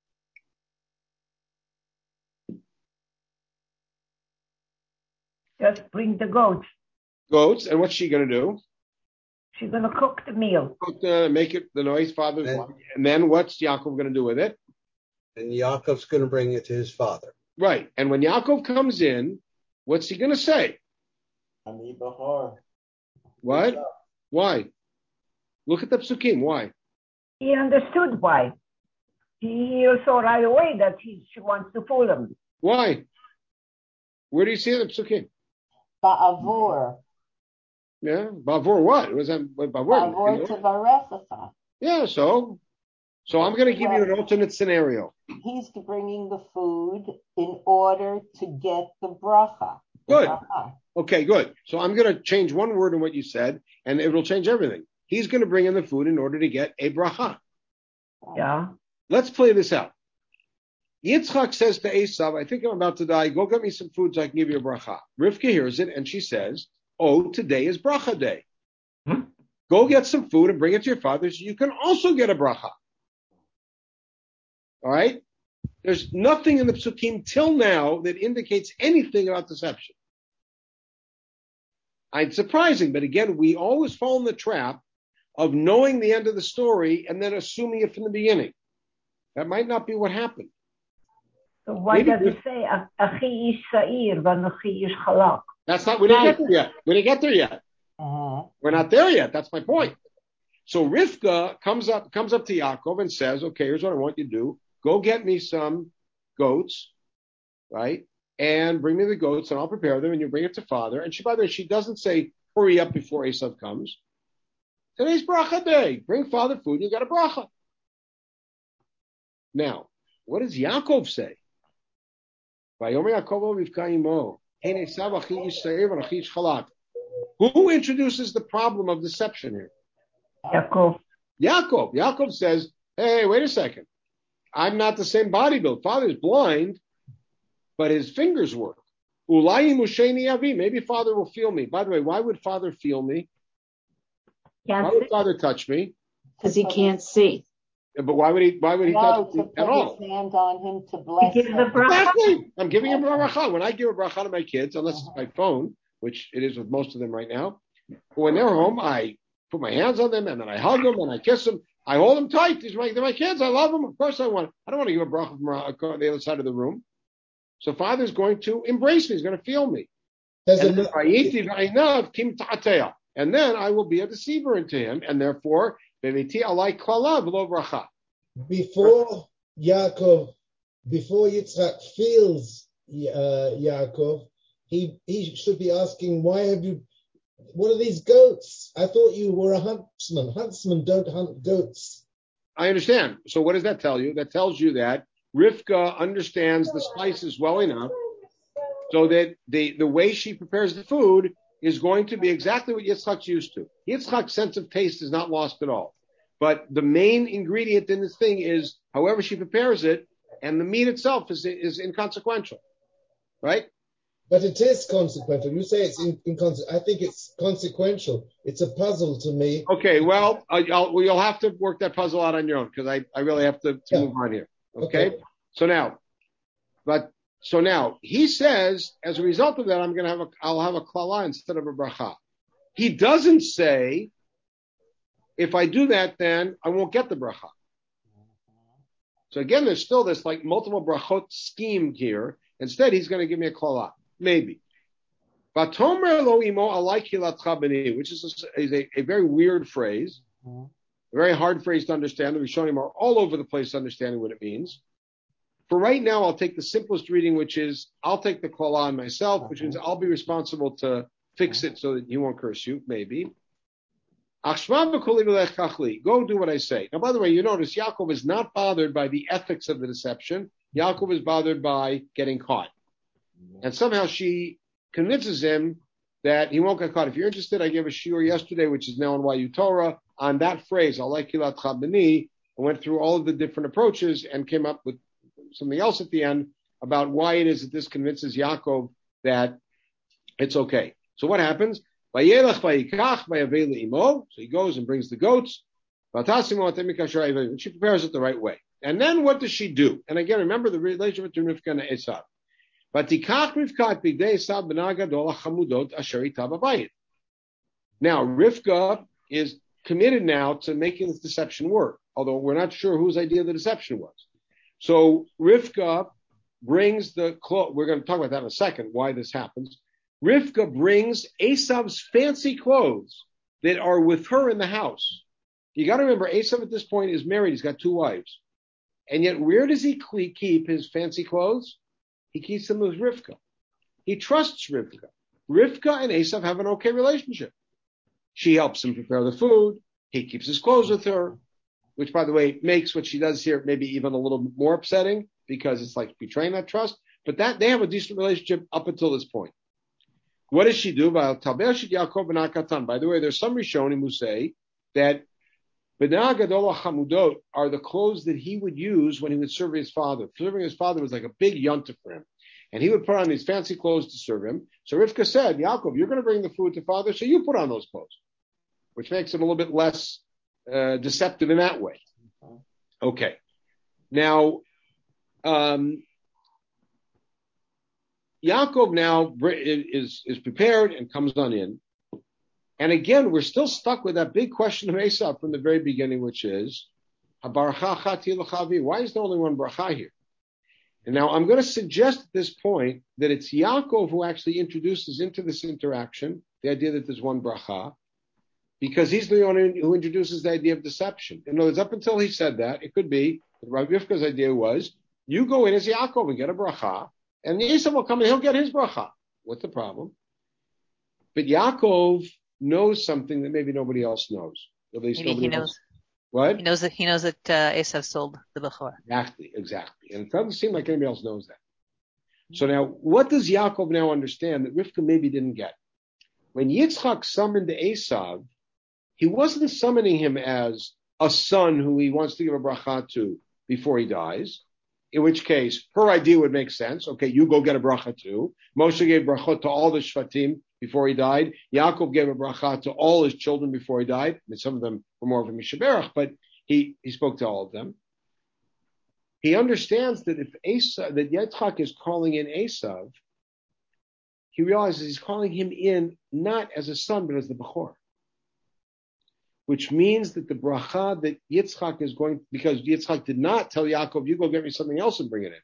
Just bring the goats. Goats, and what's she going to do? She's going to cook the meal. Cook the, make it the noise father's wife. And then what's Yaakov going to do with it? And Yaakov's going to bring it to his father. Right. And when Yaakov comes in, what's he going to say? Ani Bahar. What? Why? Look at the psukim. Why? He understood why. He saw right away that he, she wants to fool him. Why? Where do you see the psukim? Ba'avur. Yeah, ba'avur what? Was that what ba'avur? Ba'avur tevarechacha. Yeah, so, so I'm going to give you an alternate scenario. He's bringing the food in order to get the bracha. Good. Bracha. Okay, good. So I'm going to change one word in what you said, and it will change everything. He's going to bring in the food in order to get a bracha. Yeah. Let's play this out. Yitzchak says to Esav, I think I'm about to die. Go get me some food so I can give you a bracha. Rivka hears it, and she says, oh, today is bracha day. Hmm? Go get some food and bring it to your father so you can also get a bracha. All right? There's nothing in the psukim till now that indicates anything about deception. It's surprising, but again, we always fall in the trap of knowing the end of the story and then assuming it from the beginning. That might not be what happened. So why Maybe does it say, Achi ish sa'ir, v'anochi ish chalak? That's not, we didn't get there yet. We didn't get there yet. Uh-huh. We're not there yet. That's my point. So Rivka comes up, comes up to Yaakov and says, okay, here's what I want you to do. Go get me some goats, right? And bring me the goats and I'll prepare them and you bring it to father. And she, by the way, she doesn't say, hurry up before Esav comes. Today's bracha day. Bring father food, you got a bracha. Now, what does Yaakov say? Who introduces the problem of deception here? Yaakov. Yaakov. Yaakov says, hey, wait a second. I'm not the same body build. Father's blind, but his fingers work. Maybe father will feel me. By the way, why would father feel me? Can't why would father touch me? Because he can't see. Yeah, but why would he? Why would he no, touch me at all? His hand on him to bless him. Exactly. I'm giving him a bracha. When I give a bracha to my kids, unless it's my phone, which it is with most of them right now, but when they're home, I put my hands on them and then I hug them and I kiss them. I hold them tight. These are my, they're my kids. I love them. Of course I want. I don't want to give a bracha from the other side of the room. So father's going to embrace me. He's going to feel me. And then, and then I will be a deceiver into him, and therefore, before Yaakov, before Yitzchak feels uh, Yaakov, he he should be asking, why have you, what are these goats? I thought you were a huntsman. Huntsmen don't hunt goats. I understand. So what does that tell you? That tells you that Rivka understands the spices well enough so that the, the way she prepares the food is going to be exactly what Yitzchak's used to. Yitzchak's sense of taste is not lost at all. But the main ingredient in this thing is however she prepares it, and the meat itself is is inconsequential. Right? But it is consequential. You say it's in, inconsequential. I think it's consequential. It's a puzzle to me. Okay, well, I'll, well you'll have to work that puzzle out on your own because I, I really have to, to yeah. move on here. Okay? okay? So now, but so now he says, as a result of that, I'm going to have a, I'll have a klala instead of a bracha. He doesn't say, if I do that, then I won't get the bracha. So again, there's still this like multiple brachot scheme here. Instead, he's going to give me a klala. Maybe. Vatomer lo imo alai kilatcha b'ni, which is, a, is a, a very weird phrase, a very hard phrase to understand. The Rishonim are all over the place understanding what it means. For right now, I'll take the simplest reading, which is, I'll take the klala on myself, which means I'll be responsible to fix it so that he won't curse you, maybe. Go do what I say. Now, by the way, you notice Yaakov is not bothered by the ethics of the deception. Yaakov is bothered by getting caught. And somehow she convinces him that he won't get caught. If you're interested, I gave a shiur yesterday, which is now on Y U Torah, on that phrase, Alai kilat chabani. I went through all of the different approaches and came up with something else at the end about why it is that this convinces Yaakov that it's okay. So what happens? So he goes and brings the goats. And she prepares it the right way. And then what does she do? And again, remember the relationship between Rivka and Esav. Now, Rivka is committed now to making this deception work, although we're not sure whose idea the deception was. So Rivka brings the clothes. We're going to talk about that in a second, why this happens. Rivka brings Esav's fancy clothes that are with her in the house. You got to remember, Esav at this point is married. He's got two wives. And yet, where does he keep his fancy clothes? He keeps them with Rivka. He trusts Rivka. Rivka and Esav have an okay relationship. She helps him prepare the food. He keeps his clothes with her, which, by the way, makes what she does here maybe even a little more upsetting because it's like betraying that trust. But that they have a decent relationship up until this point. What does she do? By the way, there's some Rishonim who say that B'nai Gadol Hamudot are the clothes that he would use when he would serve his father. Serving his father was like a big yontif for him. And he would put on these fancy clothes to serve him. So Rivka said, Yaakov, you're going to bring the food to father, so you put on those clothes. Which makes him a little bit less uh, deceptive in that way. Okay. Now, um, Yaakov now is, is prepared and comes on in. And again, we're still stuck with that big question of Esav from the very beginning, which is, why is there only one bracha here? And now I'm going to suggest at this point that it's Yaakov who actually introduces into this interaction the idea that there's one bracha, because he's the one who introduces the idea of deception. In other words, up until he said that, it could be that Rav Rivka's idea was, you go in as Yaakov and get a bracha, and Esav will come and he'll get his bracha. What's the problem? But Yaakov knows something that maybe nobody else knows. At least maybe nobody he knows. Else. What? He knows that he knows that uh, Esav sold the Bechor. Exactly, exactly. And it doesn't seem like anybody else knows that. So now, what does Yaakov now understand that Rivka maybe didn't get? When Yitzchak summoned Esav, he wasn't summoning him as a son who he wants to give a bracha to before he dies, in which case her idea would make sense. Okay, you go get a bracha too. Moshe gave bracha to all the Shvatim before he died. Yaakov gave a bracha to all his children before he died. I mean, some of them were more of a Mishaberach, but he, he spoke to all of them. He understands that if Esav, that Yitzchak is calling in Esav, he realizes he's calling him in not as a son, but as the Bechor. Which means that the bracha that Yitzchak is going, because Yitzchak did not tell Yaakov, you go get me something else and bring it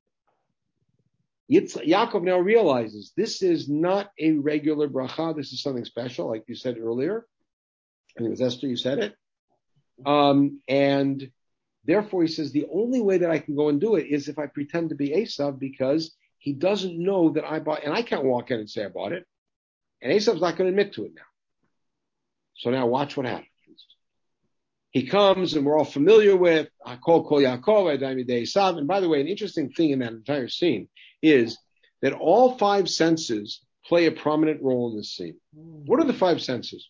in. Yitzchak, Yaakov now realizes this is not a regular bracha, this is something special, like you said earlier. I think it was Esther, you said it. Um, and therefore he says, the only way that I can go and do it is if I pretend to be Esav, because he doesn't know that I bought, and I can't walk in and say I bought it. And Esav's not going to admit to it now. So now watch what happens. He comes, and we're all familiar with Kol Kol Yaakov, Adami De Esav. And by the way, an interesting thing in that entire scene is that all five senses play a prominent role in this scene. What are the five senses?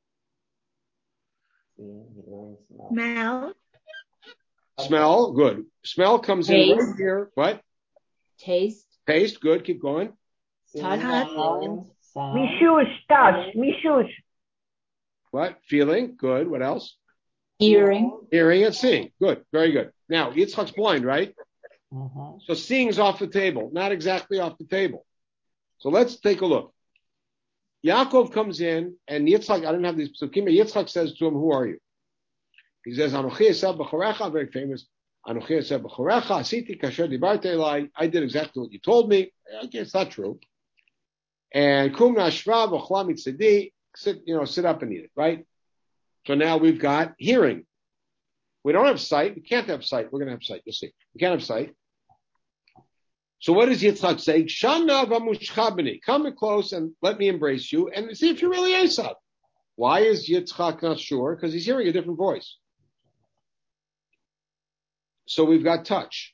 Smell. Smell, good. Smell comes Taste. in right here. What? Taste. Taste, good. Keep going. Touch. Mishush, touch, mishush. What? Feeling, good. What else? Hearing. Hearing and seeing. Good. Very good. Now, Yitzchak's blind, right? Mm-hmm. So seeing's off the table. Not exactly off the table. So let's take a look. Yaakov comes in, and Yitzchak, I didn't have these psukim, but Yitzchak says to him, who are you? He says, Anochi Esav B'chorecha, very famous. Anochi Esav B'chorecha, Asiti Kasher Dibarte Elai. I did exactly what you told me. Okay, it's not true. And Kum Nashva B'chla Mitzedi, sit, you know, sit up and eat it, right? So now we've got hearing. We don't have sight. We can't have sight. We're going to have sight. You'll see. We can't have sight. So what does Yitzchak say? Shana v'mushchabani. Come close and let me embrace you and see if you're really Esav. Why is Yitzchak not sure? Because he's hearing a different voice. So we've got touch.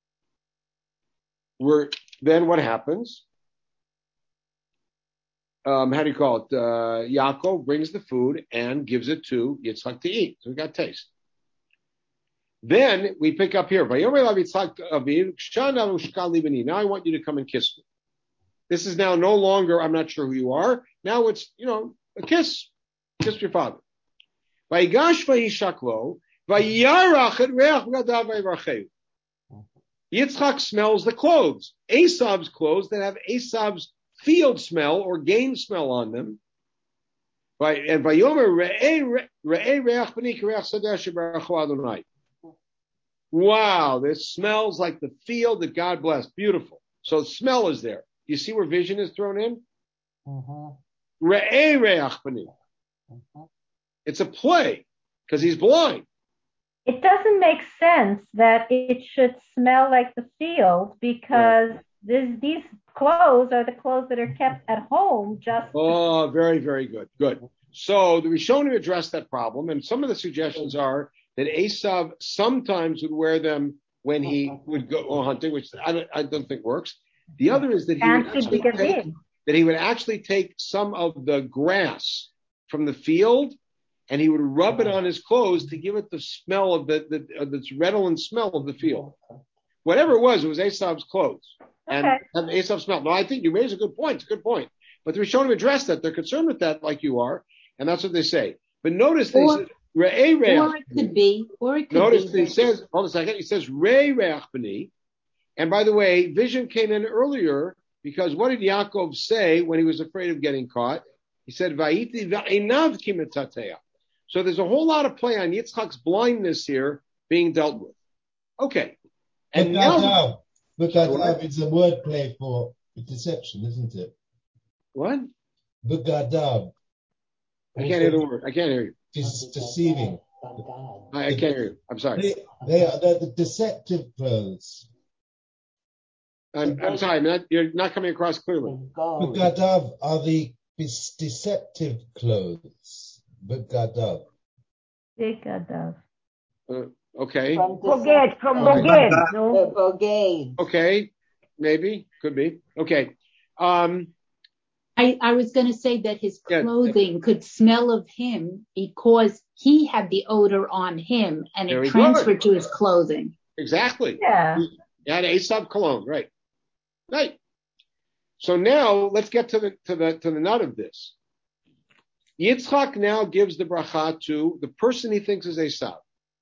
We're, then what happens? Um, how do you call it? Uh, Yaakov brings the food and gives it to Yitzchak to eat. So we got taste. Then we pick up here. Now I want you to come and kiss me. This is now no longer, I'm not sure who you are. Now it's, you know, a kiss. Kiss your father. Yitzchak smells the clothes. Esav's clothes that have Esav's field smell or game smell on them. And wow, this smells like the field that God blessed. Beautiful. So smell is there. You see where vision is thrown in? Mm-hmm. Mm-hmm. It's a play. because he's blind. It doesn't make sense that it should smell like the field because yeah. this, these clothes are the clothes that are kept at home. Just oh, very, very good, good. So the Rishonim addressed that problem, and some of the suggestions are that Esav sometimes would wear them when he would go hunting, which I don't, I don't think works. The other is that he would actually take, that he would actually take some of the grass from the field and he would rub it on his clothes to give it the smell of the, the, of this redolent smell of the field. Whatever it was, it was Esav's clothes. And, okay. and Esav smelled. No, I think you raise a good point. It's a good point. But the Rishonim addressed that. They're concerned with that like you are. And that's what they say. But notice they or, say, Re'eh reach. Or it could be. Or it could notice be. Notice he says, hold on a second, he says, Re'eh reach b'ni. And by the way, vision came in earlier because what did Yaakov say when he was afraid of getting caught? He said, Va'iti va'einav kimetateah. So there's a whole lot of play on Yitzchak's blindness here being dealt with. Okay. And now, Bugadav is a word play for deception, isn't it? What? Bugadav. I can't hear the word. I can't hear you. It's deceiving. I, I can't hear you. I'm sorry. They, they are they're the deceptive clothes. I'm, I'm sorry. I'm not, you're not coming across clearly. Bugadav are the deceptive clothes. Bugadav. Bugadav. Uh, okay. Boged, from Boged. No? Boged. Okay. Maybe. Could be. Okay. Um, I, I was going to say that his clothing yeah. could smell of him because he had the odor on him and it transferred good. to his clothing. Exactly. Yeah. He had Esav cologne, right? Right. So now let's get to the to the to the nut of this. Yitzchak now gives the bracha to the person he thinks is Esav.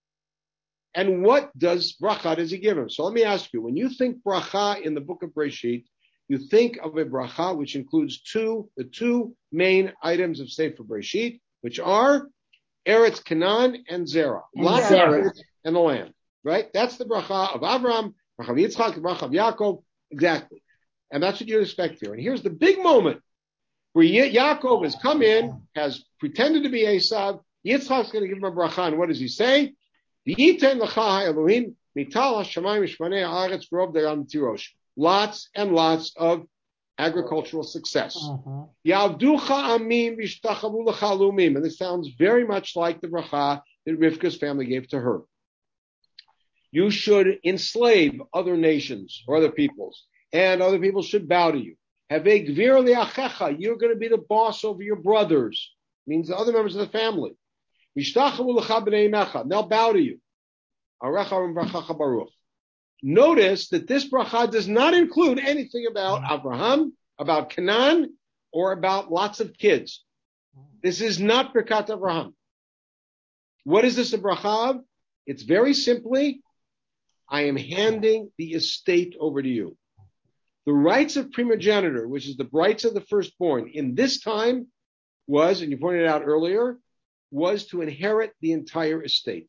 And what does bracha does he give him? So let me ask you: when you think bracha in the book of Breshit, you think of a bracha which includes two, the two main items of Sefer Breshit, which are Eretz Canaan and Zerah. And Zerah. And the land. Right? That's the bracha of Avraham, bracha of Yitzchak, the bracha of Yaakov. Exactly. And that's what you expect here. And here's the big moment where Yaakov has come in, has pretended to be Esav. Yitzchak's going to give him a bracha. And what does he say? V'yiten l'cha ha'elohim mital ha'shamayim shmanei ha'aretz v'rov dayam tirosh. Lots and lots of agricultural success. Yavducha amim v'ishtachavu l'cha lumim. And this sounds very much like the bracha that Rivka's family gave to her. You should enslave other nations or other peoples, and other people should bow to you. Havei gvir li'achecha. You're going to be the boss over your brothers. Means the other members of the family. V'ishtachavu l'cha b'nei imecha. They'll bow to you. Arecha v'brachacha baruch. Notice that this bracha does not include anything about Abraham, about Canaan, or about lots of kids. This is not Birkat Abraham. What is this a bracha of? It's very simply, I am handing the estate over to you. The rights of primogeniture, which is the rights of the firstborn, in this time was, and you pointed it out earlier, was to inherit the entire estate.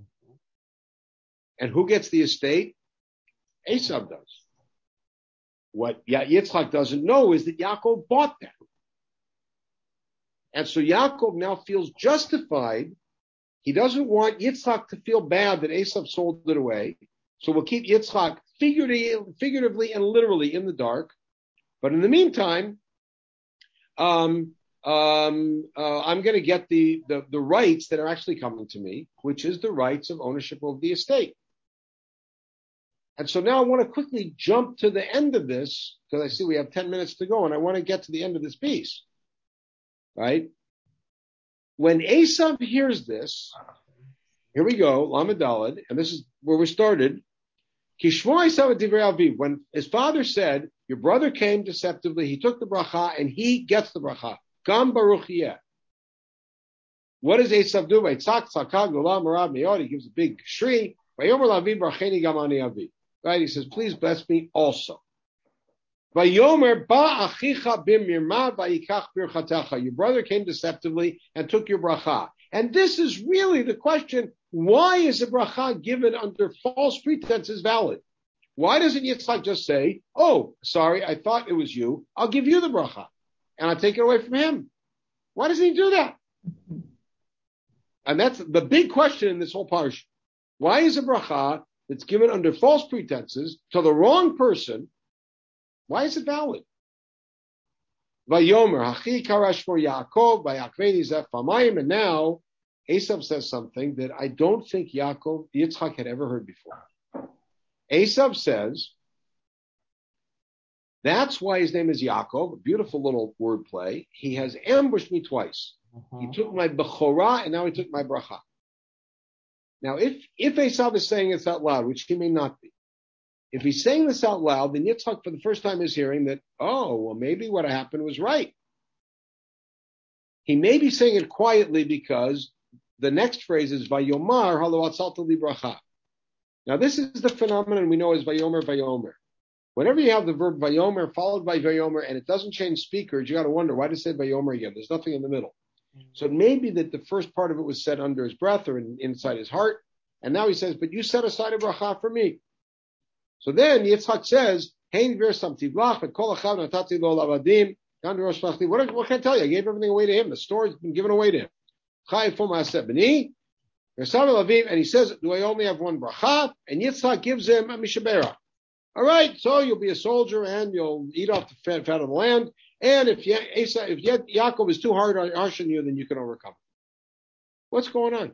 And who gets the estate? Esav does. What Yitzchak doesn't know is that Yaakov bought that. And so Yaakov now feels justified. He doesn't want Yitzchak to feel bad that Esav sold it away. So we'll keep Yitzchak figuratively, figuratively and literally in the dark. But in the meantime, um, um, uh, I'm going to get the, the, the rights that are actually coming to me, which is the rights of ownership of the estate. And so now I want to quickly jump to the end of this, because I see we have ten minutes to go, and I want to get to the end of this piece. Right? When Esav hears this, here we go, Lamed Daled, and this is where we started. When his father said, your brother came deceptively, he took the bracha, and he gets the bracha. Gam baruch yeh. What does Esav do? He gives a big shri. Right? He says, please bless me also. Your brother came deceptively and took your bracha. And this is really the question, why is a bracha given under false pretenses valid? Why doesn't Yitzchak just say, oh, sorry, I thought it was you. I'll give you the bracha. And I'll take it away from him. Why doesn't he do that? And that's the big question in this whole parsha. Why is a bracha that's given under false pretenses to the wrong person, why is it valid? Vayomer, Hachi Karash for Yaakov, Vayakveni Zef Hamayim, and now Esav says something that I don't think Yaakov, Yitzchak had ever heard before. Esav says, that's why his name is Yaakov, a beautiful little wordplay. He has ambushed me twice. Uh-huh. He took my Bechorah and now he took my bracha. Now, if, if Esav is saying this out loud, which he may not be, if he's saying this out loud, then Yitzchak for the first time is hearing that, oh, well, maybe what happened was right. He may be saying it quietly because the next phrase is Vayomar halo atzalta li bracha. Now, this is the phenomenon we know as Vayomer, Vayomer. Whenever you have the verb Vayomer followed by Vayomer and it doesn't change speakers, you got to wonder, why does it say Vayomer again? There's nothing in the middle. So it may be that the first part of it was said under his breath or in, inside his heart, and now he says, but you set aside a bracha for me. So then Yitzchak says, Hein ver samtivlach, but kol achav natati lo lavadim, what, what can I tell you? I gave everything away to him. The store's been given away to him. And he says, do I only have one bracha? And Yitzchak gives him a mishabera. All right, so you'll be a soldier and you'll eat off the fat, fat of the land. And if, ya- Asa, if ya- Yaakov is too hard on, harsh on you, then you can overcome it. What's going on?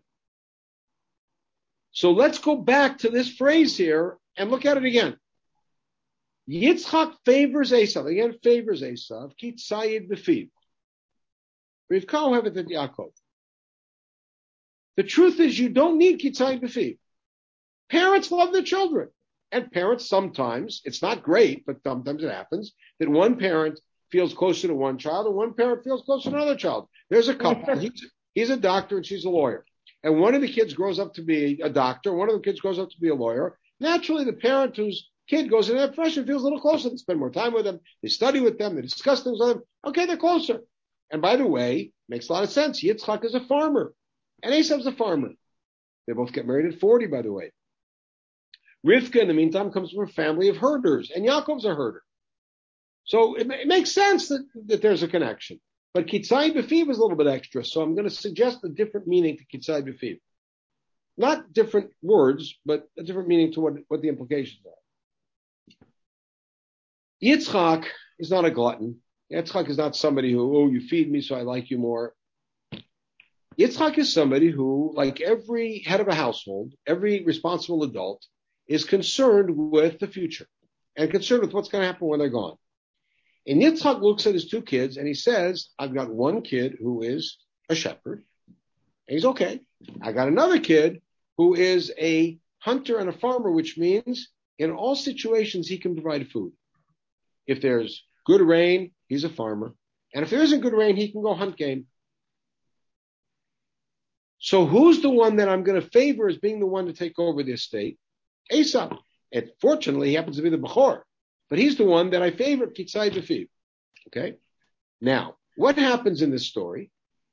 So let's go back to this phrase here and look at it again. Yitzchak favors Esav. Again, favors Esav. Kit Sayid B'fiv. Rivka Ohevet et Yaakov. The truth is you don't need Kit Sayid B'fiv. Parents love their children. And parents sometimes, it's not great, but sometimes it happens, that one parent feels closer to one child and one parent feels closer to another child. There's a couple. He's, he's a doctor and she's a lawyer. And one of the kids grows up to be a doctor. One of the kids grows up to be a lawyer. Naturally, the parent whose kid goes into that profession feels a little closer. They spend more time with them. They study with them. They discuss things with them. Okay, they're closer. And by the way, makes a lot of sense. Yitzchak is a farmer and Esav's a farmer. They both get married at forty, by the way. Rivka, in the meantime, comes from a family of herders, and Yaakov's a herder. So it, it makes sense that, that there's a connection. But Kitzai B'fiv is a little bit extra, so I'm going to suggest a different meaning to Kitzai B'fiv. Not different words, but a different meaning to what, what the implications are. Yitzchak is not a glutton. Yitzchak is not somebody who, oh, you feed me so I like you more. Yitzchak is somebody who, like every head of a household, every responsible adult, is concerned with the future and concerned with what's going to happen when they're gone. And Yitzchak looks at his two kids and he says, I've got one kid who is a shepherd. And he's okay. I got another kid who is a hunter and a farmer, which means in all situations he can provide food. If there's good rain, he's a farmer. And if there isn't good rain, he can go hunt game. So who's the one that I'm going to favor as being the one to take over the estate? Esav. And fortunately, he happens to be the Bechor. But he's the one that I favor, Kitzai B'fiv. Okay? Now, what happens in this story?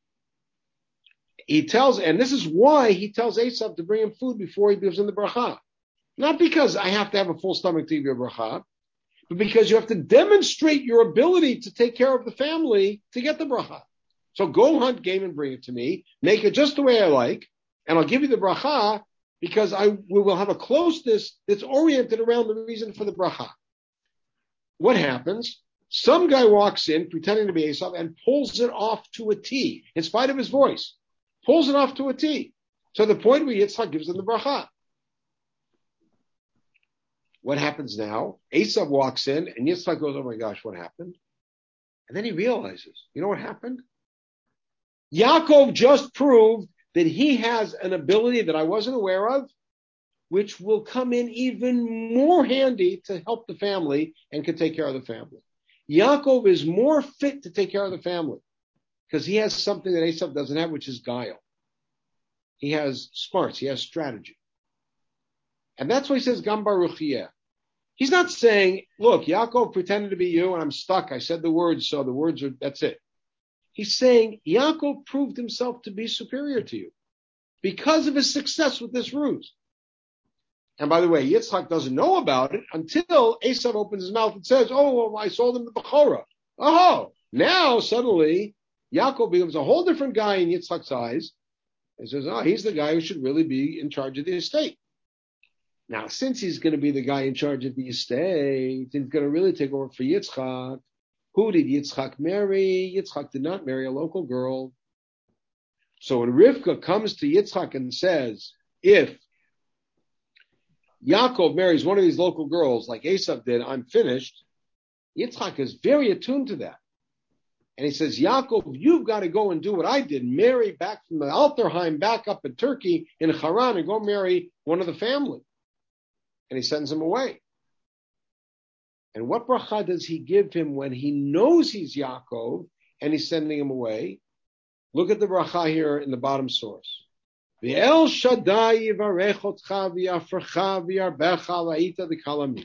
He tells, and this is why he tells Esav to bring him food before he gives him the bracha. Not because I have to have a full stomach to give you a bracha, but because you have to demonstrate your ability to take care of the family to get the bracha. So go hunt game and bring it to me, make it just the way I like, and I'll give you the bracha because I we will have a closeness that's oriented around the reason for the bracha. What happens? Some guy walks in pretending to be Esav and pulls it off to a T, in spite of his voice. Pulls it off to a T. To the point where Yitzchak gives him the bracha. What happens now? Esav walks in and Yitzchak goes, oh my gosh, what happened? And then he realizes, you know what happened? Yaakov just proved that he has an ability that I wasn't aware of, which will come in even more handy to help the family and can take care of the family. Yaakov is more fit to take care of the family because he has something that Esav doesn't have, which is guile. He has smarts. He has strategy. And that's why he says, Gam Baruch Yeh. He's not saying, look, Yaakov pretended to be you and I'm stuck. I said the words, so the words are, that's it. He's saying Yaakov proved himself to be superior to you because of his success with this ruse. And by the way, Yitzchak doesn't know about it until Esav opens his mouth and says, oh, well, I sold him the Bechorah. Oh, now suddenly Yaakov becomes a whole different guy in Yitzchak's eyes. He says, oh, he's the guy who should really be in charge of the estate. Now, since he's going to be the guy in charge of the estate, he's going to really take over for Yitzchak. Who did Yitzchak marry? Yitzchak did not marry a local girl. So when Rivka comes to Yitzchak and says, if Yaakov marries one of these local girls like Esav did, I'm finished, Yitzchak is very attuned to that. And he says, Yaakov, you've got to go and do what I did, marry back from the Alterheim back up in Turkey in Haran and go marry one of the family. And he sends him away. And what bracha does he give him when he knows he's Yaakov and he's sending him away? Look at the bracha here in the bottom source. V'el Shaddai yivarechotcha v'yafrecha v'yarbecha la'ita d'kalamim.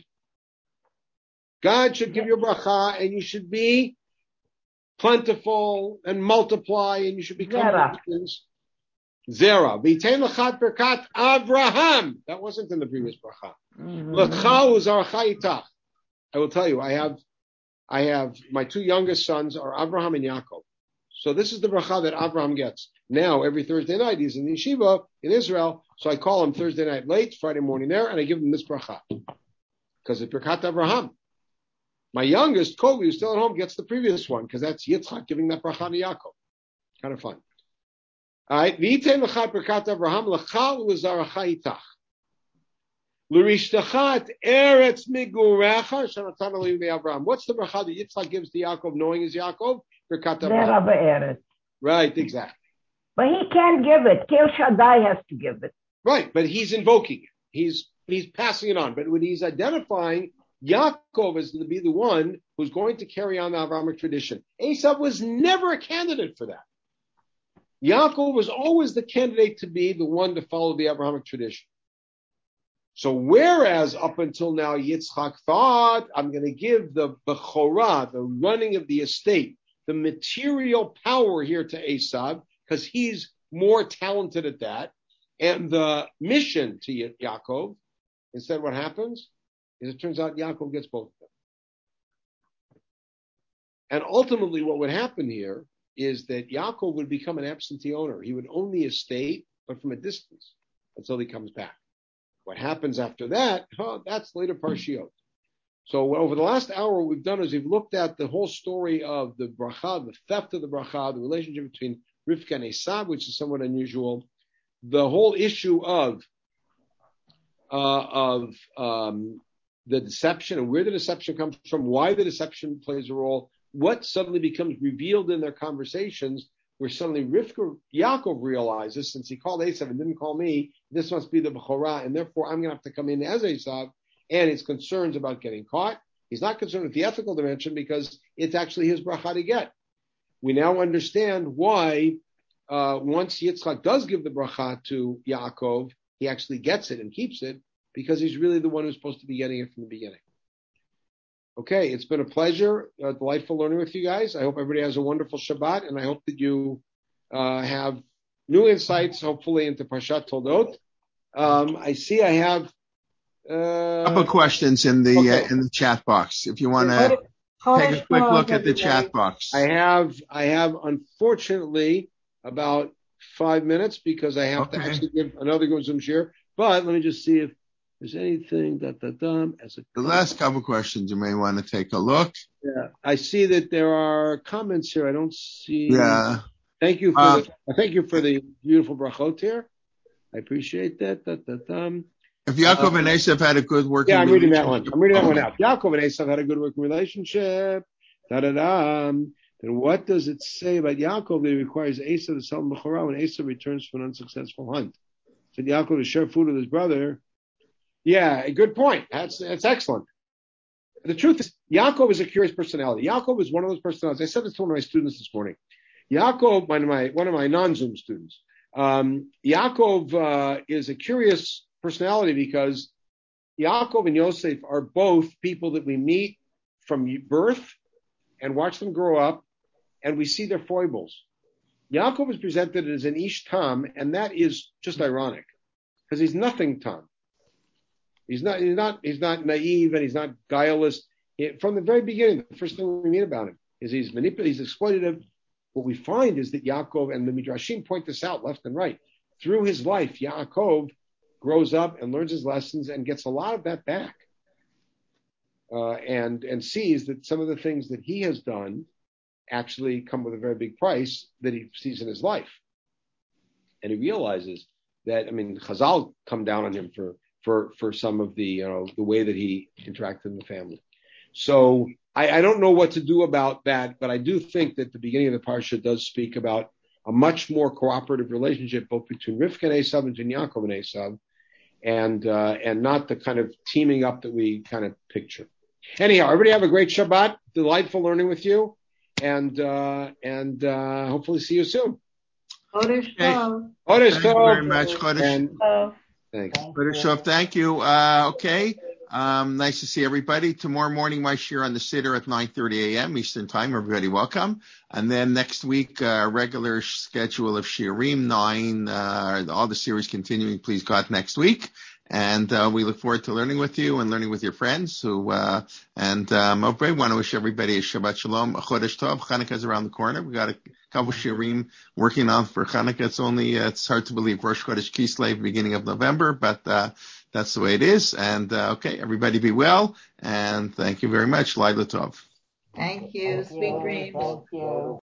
God should give you a bracha and you should be plentiful and multiply and you should become Zera. Zera. V'itein l'chat berkat Avraham. That wasn't in the previous bracha. L'cha u'zarcha itach. I will tell you, I have, I have, my two youngest sons are Abraham and Yaakov. So this is the bracha that Abraham gets. Now, every Thursday night, he's in yeshiva in Israel, so I call him Thursday night late, Friday morning there, and I give him this bracha. Because it's Birkat Abraham. My youngest, Kobe, who's still at home, gets the previous one, because that's Yitzchak giving that bracha to Yaakov. Kind of fun. Alright, V'yitein l'cha Birkat Abraham, l'cha u'zaracha itach. L'rishtachat eretz migurecha shanatan alim Abraham. What's the bracha that Yitzchak gives to Yaakov, knowing is Yaakov? Birkat Abraham. Right, exactly. But he can't give it. Kel Shaddai has to give it. Right, but he's invoking it. He's he's passing it on. But when he's identifying Yaakov as to be the one who's going to carry on the Avrahamic tradition, Esav was never a candidate for that. Yaakov was always the candidate to be the one to follow the Avrahamic tradition. So whereas up until now Yitzchak thought, I'm going to give the Bechorah, the running of the estate, the material power here to Esav, because he's more talented at that, and the mission to Ya- Yaakov, instead what happens is it turns out Yaakov gets both of them. And ultimately what would happen here is that Yaakov would become an absentee owner. He would own the estate, but from a distance, until he comes back. What happens after that, huh, that's later Parshiot. So over the last hour, what we've done is we've looked at the whole story of the bracha, the theft of the bracha, the relationship between Rivka and Esav, which is somewhat unusual, the whole issue of uh, of um, the deception and where the deception comes from, why the deception plays a role, what suddenly becomes revealed in their conversations, where suddenly Rivka, Yaakov realizes, since he called Esav and didn't call me, this must be the Bechorah, and therefore I'm going to have to come in as Esav, and his concerns about getting caught. He's not concerned with the ethical dimension because it's actually his bracha to get. We now understand why uh, once Yitzchak does give the bracha to Yaakov, he actually gets it and keeps it, because he's really the one who's supposed to be getting it from the beginning. Okay, it's been a pleasure, uh, delightful learning with you guys. I hope everybody has a wonderful Shabbat, and I hope that you uh, have new insights, hopefully, into Parshat Toldot. Um, I see I have uh, a couple of questions in the okay. uh, in the chat box. If you want to take a quick look at the chat box, I have I have unfortunately about five minutes because I have okay. to actually give another Zoom share. But let me just see if there's anything that that done as a the last couple of questions you may want to take a look. Yeah, I see that there are comments here. I don't see. Yeah. Thank you for uh, the, thank you for the beautiful brachot here. I appreciate that. that, that um, if Yaakov uh, and Esav had a good working yeah, I'm reading that one. I'm reading that oh. one out. Yaakov and Esav had a good working relationship. Da da da. Then what does it say about Yaakov that he requires Esav to sell him Bechorah when Esav returns from an unsuccessful hunt? Said Yaakov to share food with his brother. Yeah, a good point. That's that's excellent. The truth is, Yaakov is a curious personality. Yaakov is one of those personalities. I said this to one of my students this morning. Yaakov, one of my one of my non-Zoom students. Um, Yaakov uh, is a curious personality because Yaakov and Yosef are both people that we meet from birth and watch them grow up, and we see their foibles. Yaakov is presented as an Ish Tam, and that is just ironic because he's nothing Tam. He's not, he's not, he's not naive and he's not guileless. He, from the very beginning, the first thing we meet about him is he's manipulative, he's exploitative. What we find is that Yaakov, and the Midrashim point this out left and right, through his life, Yaakov grows up and learns his lessons and gets a lot of that back. Uh, and, and sees that some of the things that he has done actually come with a very big price that he sees in his life. And he realizes that, I mean, Chazal come down on him for, for, for some of the, you know, the way that he interacted in the family. So I, I don't know what to do about that, but I do think that the beginning of the parsha does speak about a much more cooperative relationship both between Rivka and Esav and between Yaakov and Esav, and, uh, and not the kind of teaming up that we kind of picture. Anyhow, everybody have a great Shabbat. Delightful learning with you. And, uh, and, uh, hopefully see you soon. Chodesh Tov. Chodesh Thank you Tov. very much. Chodesh. Oh. Thanks. Chodesh Tov. Thank you. Uh, okay. Um, nice to see everybody. Tomorrow morning, my share on the Siddur at nine thirty a.m. Eastern Time. Everybody welcome. And then next week, uh, regular schedule of Shiurim, nine, uh, all the series continuing, please God, next week. And, uh, we look forward to learning with you and learning with your friends who, uh, and, um, I want to wish everybody a Shabbat Shalom, a Chodesh Tov. Chanukah is around the corner. We got a couple Shiurim working on for Chanukah. It's only, uh, it's hard to believe Rosh Chodesh Kislev, beginning of November, but, uh, that's the way it is. And, uh, okay, everybody be well. And thank you very much. Laila Tov. Thank you. Sweet dreams. Thank you.